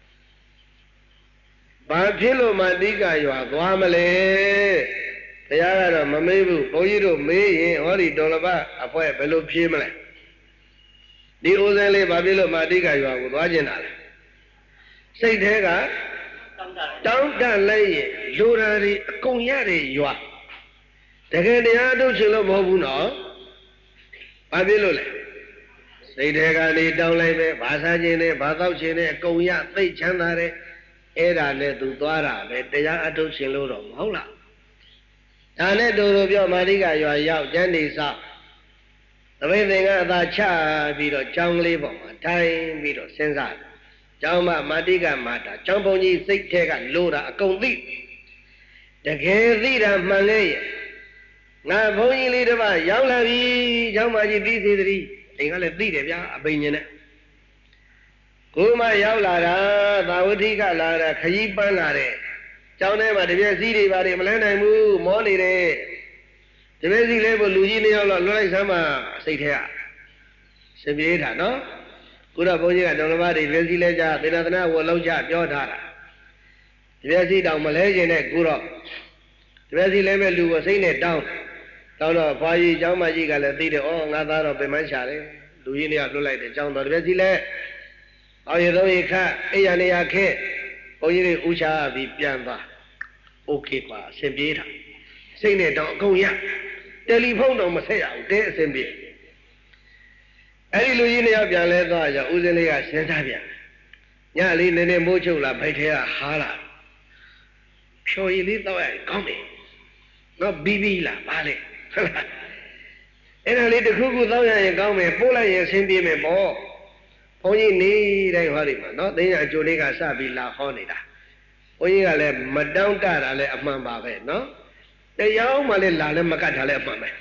S1: ဘာဖြစ်လို့မာတိကရွာသွားမလဲဘုရားကတော့မမေးဘူးဘုန်းကြီးတို့မေးရင်ဟောဒီတော်လဘအဖွဲ့ဘယ်လိုဖြေမလဲဒီဥစဉ်လေးဘာဖြစ်လို့မာတိကရွာကိုသွားကျင်တာလဲစိတ်ထဲကတောင်းတလိုက်ရင်လူရာတွေအကုန်ရတဲ့ရွာတကယ်တရားထုတ်ချင်လို့မဟုတ်ဘူးနော်ဘာဖြစ်လို့လဲစိတ်ထဲကနေတောင်းလိုက်ပဲဘာစားခြင်းနဲ့ဘာသောက်ခြင်းနဲ့အကုန်ရသိချမ်းသာတဲ့အဲ့ဒါနဲ့သူသွားတာပဲတရားအထုတ်ရှင်လို့တော့မဟုတ်လားဒါနဲ့တို့လိုပြောမာတိကရွာရောက်ကျန်းနေဆောက်သပိတ်သင်္ကအသာချပြီးတော့ကြောင်းကလေးပေါ်မှာထိုင်ပြီးတော့စဉ်းစားတယ်ကျောင်းမမာတိကမာတာကျောင်းဘုံကြီးစိတ်ထဲကလိုတာအကုန်သိတကယ်သိတာမှန်လေရဲ့ငါဘုန်းကြီးလေးတစ်ပါးရောက်လာပြီကျောင်းမကြီးပြီးသေးသည်အိမ်ကလည်းသိတယ်ဗျာအပိညာနဲ့ကိုမရောက်လာတာသာဝတိကလာတာခကြီးပန်းလာတဲ့ကျောင်းထဲမှာတပြည့်စည်းတွေပါတယ်မလဲနိုင်ဘူးမောနေတယ်တပြည့်စည်းလေးကိုလူကြီးနှစ်ယောက်လောက်လွှတ်လိုက်စမ်းပါစိတ်ထဲကစပြေးတာနော်ကိုရဘုန်းကြီးကတော်လဘာတွေတပြည့်စည်းလဲကြသေနသနာဝလောက်ကြပြောထားတာတပြည့်စည်းတောင်မလဲခြင်းနဲ့ကိုတော့တပြည့်စည်းလဲမဲ့လူကိုစိတ်နဲ့တောင်းတော့ဘွားကြီးကျောင်းမကြီးကလည်းသိတယ်ဩငါသားတော့ပင်မရှာတယ်လူကြီးနှစ်ယောက်လွှတ်လိုက်တယ်ကျောင်းတော်တပြည့်စည်းလဲအော်ရတော့ရခအိယာနေရခဲဘုန်းကြီးတွေဥချပြီးပြန်သွားโอเคပါအဆင်ပြေတာစိတ်နဲ့တော့အကုန်ရတယ်လီဖုန်းတော့မဆက်ရဘူးတဲအဆင်ပြေအဲ့ဒီလူကြီးနှစ်ယောက်ပြန်လဲသွားကြဦးစင်းလေးကစဉ်းစားပြန်ညလေးနည်းနည်းမိုးချုပ်လာဘိုက်ထဲကဟားလာဖြော်ရည်လေးတောက်ရရင်ကောင်းတယ်နော်ဘီဘီလားပါလေဟုတ်လားအဲ့ဒါလေးတစ်ခုခုတောက်ရရင်ကောင်းမယ်ပို့လိုက်ရင်အဆင်ပြေမယ်ပေါ့ဘုန်းကြီးနေတိုင်းဟောဒီမှာနော်သိညာအကျိုးလေးကစပြီးလာဟောနေတာဘုန်းကြီးကလည်းမတောင်းတတာလည်းအမှန်ပါပဲနော်တရားမှလည်းလာလည်းမကတ်တာလည်းအမှန်ပဲ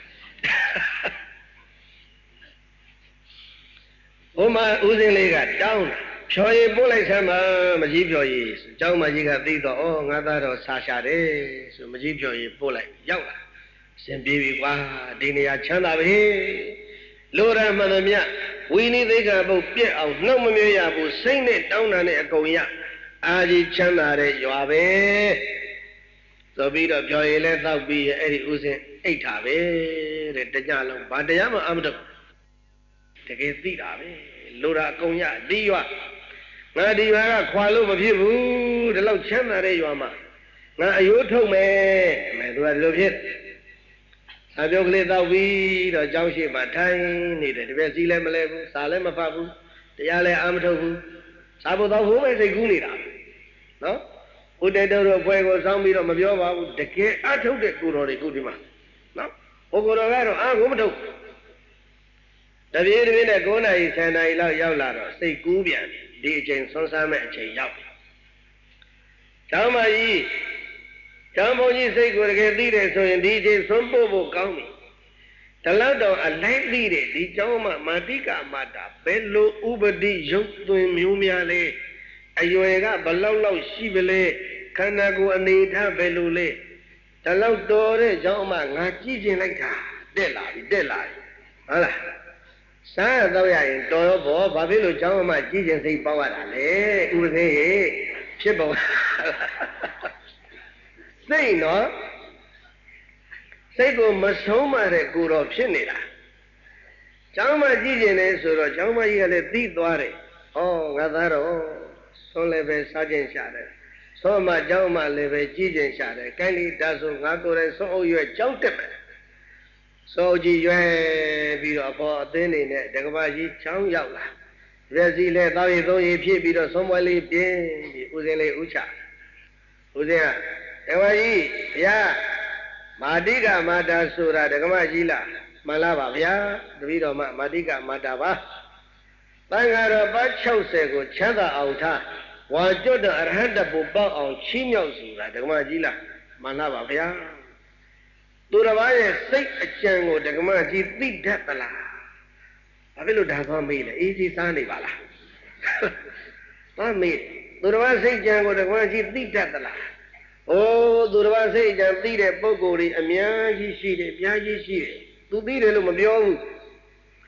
S1: ဘုမဦးစင်းလေးကတောင်းဖြော်ရည်ပို့လိုက်ဆမ်းပါမကြီးဖြော်ရည်ကျောင်းမကြီးကသိတော့ဩငါသားတော့ဆာရှာတယ်ဆိုမကြီးဖြော်ရည်ပို့လိုက်ရောက်လာအရှင်ပြေပြီကွာဒီနေရာချမ်းသာပြီလိုရမှန်သမျှဝိနည်းသိက္ခာပုတ်ပြက်အောင်နှုတ်မမြရဘူးစိတ်နဲ့တောင်းတာနဲ့အကုန်ရအာကြီးချမ်းသာတဲ့ရွာပဲဆိုပြီးတော့ဖြော်ရည်လဲသောက်ပြီးအဲ့ဒီဦးစင်းအိတ်တာပဲတဲ့တကြလုံးဘာတရားမှအမတော့တကယ်သိတာပဲလိုတာအကုန်ရဒီရွာငါဒီရွာကခွာလို့မဖြစ်ဘူးဒီလောက်ချမ်းသာတဲ့ရွာမှာငါအယိုးထုတ်မယ်သူကဒီလိုဖြစ်အပြုတ်ကလေးတောက်ပြီးတော့ကျောင်းရှိမှထိုင်နေတယ်တပည့်စီးလည်းမလဲဘူးစာလည်းမဖတ်ဘူးတရားလည်းအာမထုတ်ဘူးစာဖို့တော့ဘုံမဲ့စိတ်ကူးနေတာနော်ဦးတေတော်တို့ဘွယ်ကိုစောင်းပြီးတော့မပြောပါဘူးတကယ်အထုတ်တဲ့ကိုတော်တွေကိုဒီမှာနော်ဘုကိုတော်ကတော့အာကိုမထုတ်တပြေးတပြေးနဲ့9 နာရီ10 နာရီလောက်ရောက်လာတော့စိတ်ကူးပြန်ဒီအချိန်ဆွမ်းစားမဲ့အချိန်ရောက်ပြီကျောင်းမကြီးကျောင်းဘုန်းကြီးစိတ်ကိုတကယ်သိတယ်ဆိုရင်ဒီအချိန်ဆွမ်းပို့ဖို့ကောင်းပြီတလောက်တော့အလိုက်သိတယ်ဒီကျောင်းမှာမာတိကမာတာဘယ်လိုဥပတိရုပ်သွင်းမျိုးများလဲအရွယ်ကဘလောက်လောက်ရှိပလဲခန္ဓာကိုယ်အနေထားဘယ်လိုလဲတလောက်တော်တဲ့ကျောင်းမှာငါကြည့်ကျင်လိုက်တာတက်လာပြီဟုတ်လားစားရတော့ရရင်တော်ရောဘောဘာဖြစ်လို့ကျောင်းမှာကြည်ကျင်စိတ်ပေါက်ရတာလဲဥပဒေဖြစ်ပေါ်စိတ်နော်စိတ်ကိုမဆုံးမတဲ့ကိုတော့ဖြစ်နေတာကျောင်းမှာကြည်ကျင်နေဆိုတော့ကျောင်းမကြီးကလည်းသိသွားတယ်ဩငါသားတော့ဆုံးလည်းပဲစားကျင်ရှာတယ်ဆုံးမကျောင်းမှာလည်းပဲကြည်ကျင်ရှာတယ်ကိုင်းလီဒါဆိုငါကိုယ်တိုင်ဆုံးအုပ်ရွယ်ကျောင်းတက်မယ်စောကြီးရွယ်ပြီးတော့အပေါ်အသင်းနေနဲ့ဒကမကြီးချောင်းရောက်လာမျက်စိလဲတောက်ရည်သုံးရည်ဖြစ်ပြီးတော့ဆုံးမလေးပြင်းပြီးဦးစင်းလေးဥချဦးစင်းကဒကမကြီးဗျာမာတိကမာတာဆိုတာဒကမကြီးလားမှန်လားပါဗျာတပည့်တော်မှမာတိကမာတာပါတန်ဃာတော်ပါ60ကိုချမ်းသာအောင်ထားဝါကျွတ်တဲ့အရဟတပုပေါက်အောင်ချီးမြှောက်ဆိုတာဒကမကြီးလားမှန်လားပါဗျာသူတစ်ပါးရဲ့စိတ်အကြံကိုဒကမကြီးသိတတ်သလားဘာဖြစ်လို့ဒါသွားမေးလဲအေးကြီးစားနေပါလားသွားမေးသူတစ်ပါးစိတ်ကြံကိုဒကမကြီးသိတတ်သလားအိုးသူတစ်ပါးစိတ်ကြံသိတဲ့ပုဂ္ဂိုလ်တွေအများကြီးရှိတယ်အများကြီးရှိတယ်သူသိတယ်လို့မပြောဘူး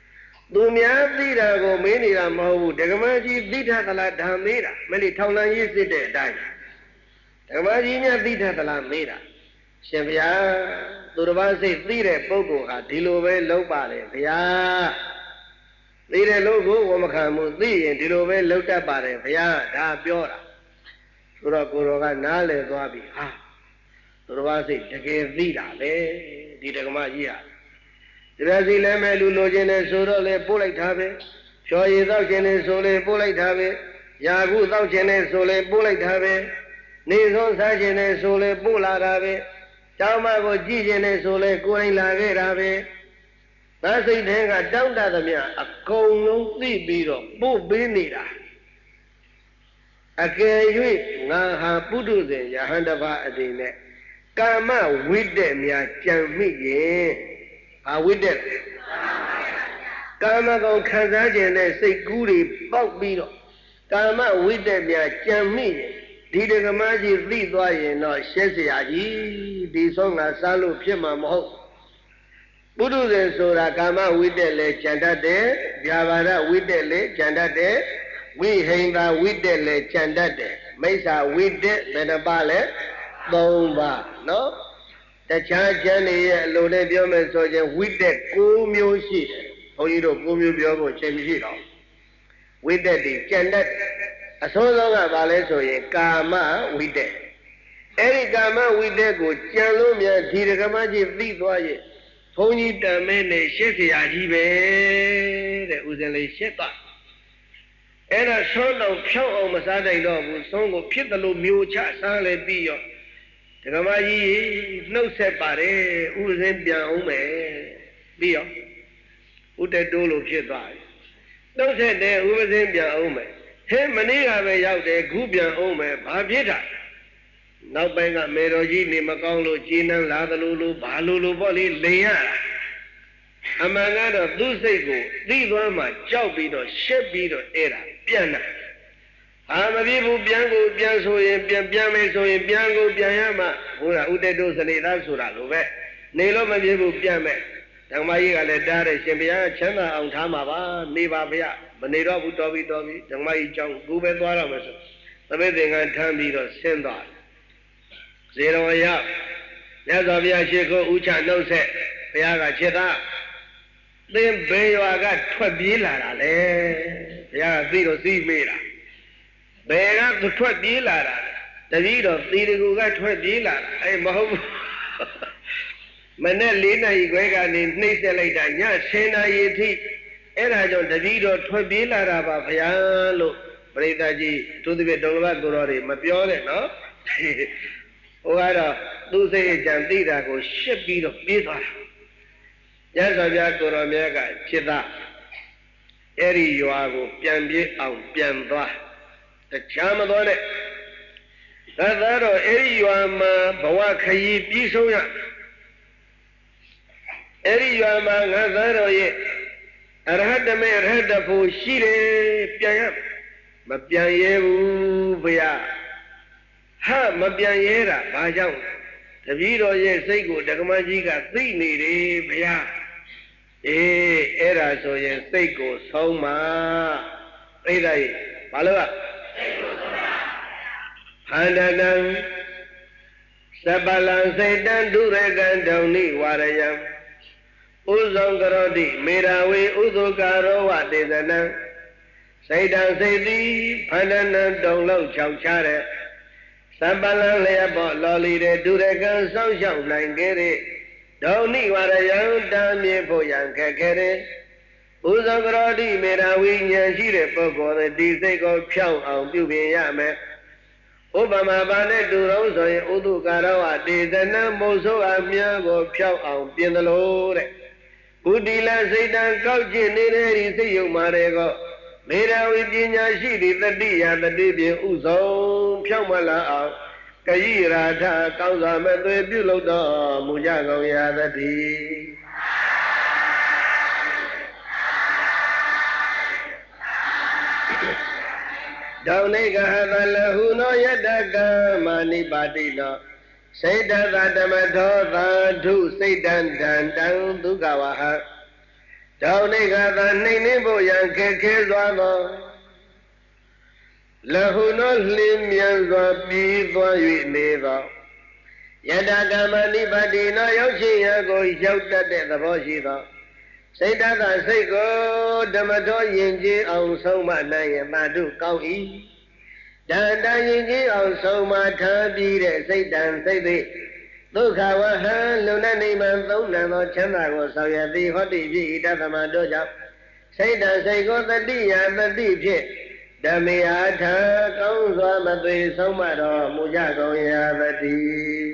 S1: သူများသိတာကိုမင်းနေတာမဟုတ်ဘူးဒကမကြီးသိထသလားဒါမေးတာမင်းထောင်လန်းရေးစစ်တဲ့အတိုင်းဒကမကြီးများသိထသလားမေးတာရှင်ဗျာသူတစ်ပါးစိတ်သိတဲ့ပုဂ္ဂိုလ်ဟာဒီလိုပဲလုပ်ပါလေဗျာသိတဲ့လို့ကိုဝမခံမှုသိရင်ဒီလိုပဲလုပ်တတ်ပါတယ်ဗျာဒါပြောတာဆိုတော့ကိုတော်ကနားလည်သွားပြီဟာသူတစ်ပါးစိတ်တကယ်သိတာပဲဒီဒကမကြီးဟာဒီလိုစီလဲမဲ့လူလိုချင်တယ်ဆိုတော့လေပို့လိုက်တာပဲဖြော်ရည်သောက်ချင်တယ်ဆိုလေပို့လိုက်တာပဲယာကုသောက်ချင်တယ်ဆိုလေပို့လိုက်တာပဲနေဆုံးစားချင်တယ်ဆိုလေပို့လာတာပဲကျောင်းမကိုကြည့်ချင်တယ်ဆိုလေကိုယ်တိုင်လာခဲ့တာပဲငါစိတ်ထဲကတောင့်တသမျှအကုန်လုံးသိပြီးတော့ပို့ပေးနေတာအကယ်၍ငါဟာပုထုဇဉ်ယဟန်တပါအတိနဲ့ကာမဝိတ္တများကြံမိရင်ဘာဝိတ္တကာမကောင်ခံစားခြင်းနဲ့စိတ်ကူးတွေပေါက်ပြီးတော့ကာမဝိတ္တများကြံမိရင်ဒီဒကမကြီးသိသွားရင်တော့ရှက်เสียကြီးဒီဆုံးကစားလို့ဖြစ်မှာမဟုတ်ပုထုဇဉ်ဆိုတာကာမဝိတ္တလည်းကြံတတ်တယ်ဗျာပါဒဝိတ္တလည်းကြံတတ်တယ်ဝိဟိန္ဒဝိတ္တလည်းကြံတတ်တယ်မိစ္ဆာဝိတ္တဘယ်နှပါလဲ3ပါနော်တခြားကျမ်းတွေရဲ့အလိုနဲ့ပြောမယ်ဆိုရင်ဝိတ္တ9မျိုးရှိတယ်ဘုန်းကြီးတို့9မျိုးပြောဖို့ချိန်မရှိတော့ဝိတ္တတွေကြံတတ်အစိုးဆုံးကဘာလဲဆိုရင်ကာမဝိတ္တအဲ့ဒီကာမဝိတ္တကိုကြံလို့များဒီဒကမကြီးသိသွားရင်ဘုန်းကြီးတန်မဲနဲ့ရှက်เสียကြီးပဲတဲ့ဥစဉ်လေးရှက်သွားအဲ့ဒါဆုံးတော့ဖြောက်အောင်မစားနိုင်တော့ဘူးဆုံးကိုဖြစ်တယ်လို့မျိုးချစားလဲပြီးရောဒကမကြီးနှုတ်ဆက်ပါတယ်ဥစဉ်ပြန်အောင်မယ်ပြီးရောဥတတိုးလို့ဖြစ်သွားပြီနှုတ်ဆက်တယ်ဥစဉ်ပြန်အောင်မယ်ဟဲ့မနေ့ကပဲရောက်တယ်ခုပြန်အောင်မယ်ဘာဖြစ်တာနောက်ပိုင်းကမေတော်ကြီးနေမကောင်းလို့ကြီးနှမ်းလာသလိုလိုဘာလိုလိုပေါ့လေလိန်ရတာအမှန်ကတော့သူ့စိတ်ကိုသိသွားမှကြောက်ပြီးတော့ရှက်ပြီးတော့အဲ့ဒါပြန်တာအာမဖြစ်ဘူးပြန်ကိုပြန်ဆိုရင်ပြန်မယ်ဆိုရင်ပြန်ကိုပြန်ရမှဟိုကဥတ္တတောစနေသားဆိုတာလိုပဲနေလို့မဖြစ်ဘူးပြန်မယ်ဓမ္မကြီးကလည်းတားတယ်ရှင်ဘုရားချမ်းသာအောင်ထားမှာပါနေပါဗျာမနေတော့ဘူးတော်ပြီဓမ္မကြီးကြောင့်ကိုပဲသွားတော့မယ်ဆိုသမီးသင်္ကန်းထမ်းပြီးတော့ဆင်းသွားဇေရဝရမြတ်စွာဘုရားရှိခိုးဥချနှုတ်ဆက်ဘုရားကခြေသားသင်ဘေးရွာကထွက်ပြေးလာတာလေဘုရားကသိတော့သိမေးတာဘယ်ကထွက်ပြေးလာတာတတိတော်သီတကူကထွက်ပြေးလာတာအဲ့မဟုတ်ဘူးမနေ့4နာရီခွဲကနေနှိမ့်ဆက်လိုက်တာည10နာရီထိအဲ့ဒါကြောင့်တတိတော်ထွက်ပြေးလာတာပါဘုရားလို့ပရိသတ်ကြီးသူသဖြင့်ဒုလဘသူတော်တွေမပြောနဲ့နော်ဟိုကတော့သူစိတ်အကြံသိတာကိုရှစ်ပြီးတော့ပြေးသွားတာညဇောပြကိုတော်မြတ်ကဖြစ်တာအဲ့ဒီရွာကိုပြန်ပြေးအောင်ပြန်သွားတခြားမသွားနဲ့ဒါသာတော့အဲ့ဒီရွာမှာဘဝခရီးပြီးဆုံးရအဲ့ဒီရွာမှာငါသားတော်ရဲ့အရဟတမေရဟတဖို့ရှိတယ်ပြန်ရမပြန်ရဲဘူးဗျာဟာမပြန်ရဲတာဘာကြောင့်တပည့်တော်ရဲ့စိတ်ကိုဒကမကြီးကသိနေတယ်ဗျာအေးအဲ့ဒါဆိုရင်စိတ်ကိုဆုံးမပြိဿရဲ့ဘာလို့ကဟန္တနံသဗ္ဗလံစေတံဒုရကံဒုံနိဝရယံဥဇံကရောတိမေရာဝေဥသုကာရောဝတေသနံစိတ်တံစိတ်သည်ဖန္တနံတုံလောက်ချောက်ချတဲ့သဗ္ဗလံလျက်ပေါ်လော်လီတဲ့ဒုရကံစောင့်ရှောက်နိုင်ခဲ့တဲ့ဒုံနိဝရယံတာမြင်ဖို့ရန်ခက်ခဲတဲ့ဥဇံကရောတိမေရာဝေဉာဏ်ရှိတဲ့ပုဂ္ဂိုလ်ဒီစိတ်ကိုဖြောင်းအောင်ပြုပြင်ရမယ်ဥပမာပါနဲ့တူတော့ဆိုရင်ဥဒုကာရဝတေသနံမို့ဆိုအမြတ်ကိုဖြောင်းအောင်ပြင်သလိုတဲ့ကုတိလစိတ်တံကောက်ကျင့်နေတဲ့ဒီစိတ်ယုံမာတွေကိုမေရဝိပညာရှိသည့်တတိယတတိဖြင့်ဥဆုံးဖြောင်းမလာအောင်ကယိရာထကောင်းစွာမဲ့သွေပြုလုပ်တော်မူကြကုန်ရာသတည်းတောင်းနေကဟသလဟုနောယတကမာနိပါတိနောစေတသဓမ္မထောသာဓုစိတ်တံတံတံဒုက္ခဝဟတောင်းနေကသာနှိမ့်နှင်းဖို့ရန်ခက်ခဲစွာသောလဟုနောလင်းမြန်စွာပြီးသွား၍နေသောယတကမ္မနိပါတိနောရောက်ရှိရာကိုရောက်တတ်တဲ့သဘောရှိသောစိတ်တသာစိတ်ကိုဓမ္မတော်ယဉ်ကျေးအောင်ဆုံးမနိုင်ရပါတုကောင်း၏တန်တယဉ်ကျေးအောင်ဆုံးမထားပြီးတဲ့စိတ်တန်စိတ်သိဒုက္ခဝဟံလုံနဲ့နိမ္မာန်သုံးနံသောချမ်းသာကိုဆောင်ရသည်ဟောတိဖြစ်၏တသမတို့ကြောင့်စိတ်တန်စိတ်ကိုတတိယတတိဖြင့်ဓမ္မေအားထကောင်းစွာမသွေဆုံးမတော်မူကြကုန်ရာသတည်း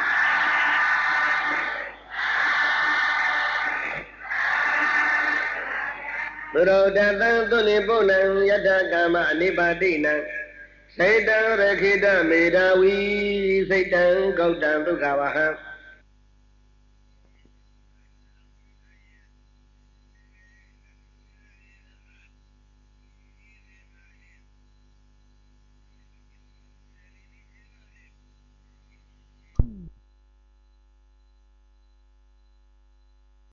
S1: သုရောတသံသုနိပုဏ္ဏံယတကာမအနိပါတိနံစိတ်တံရခိတမေဓာဝီစိတ်တံဂௌတံဒုက္ခဝဟံ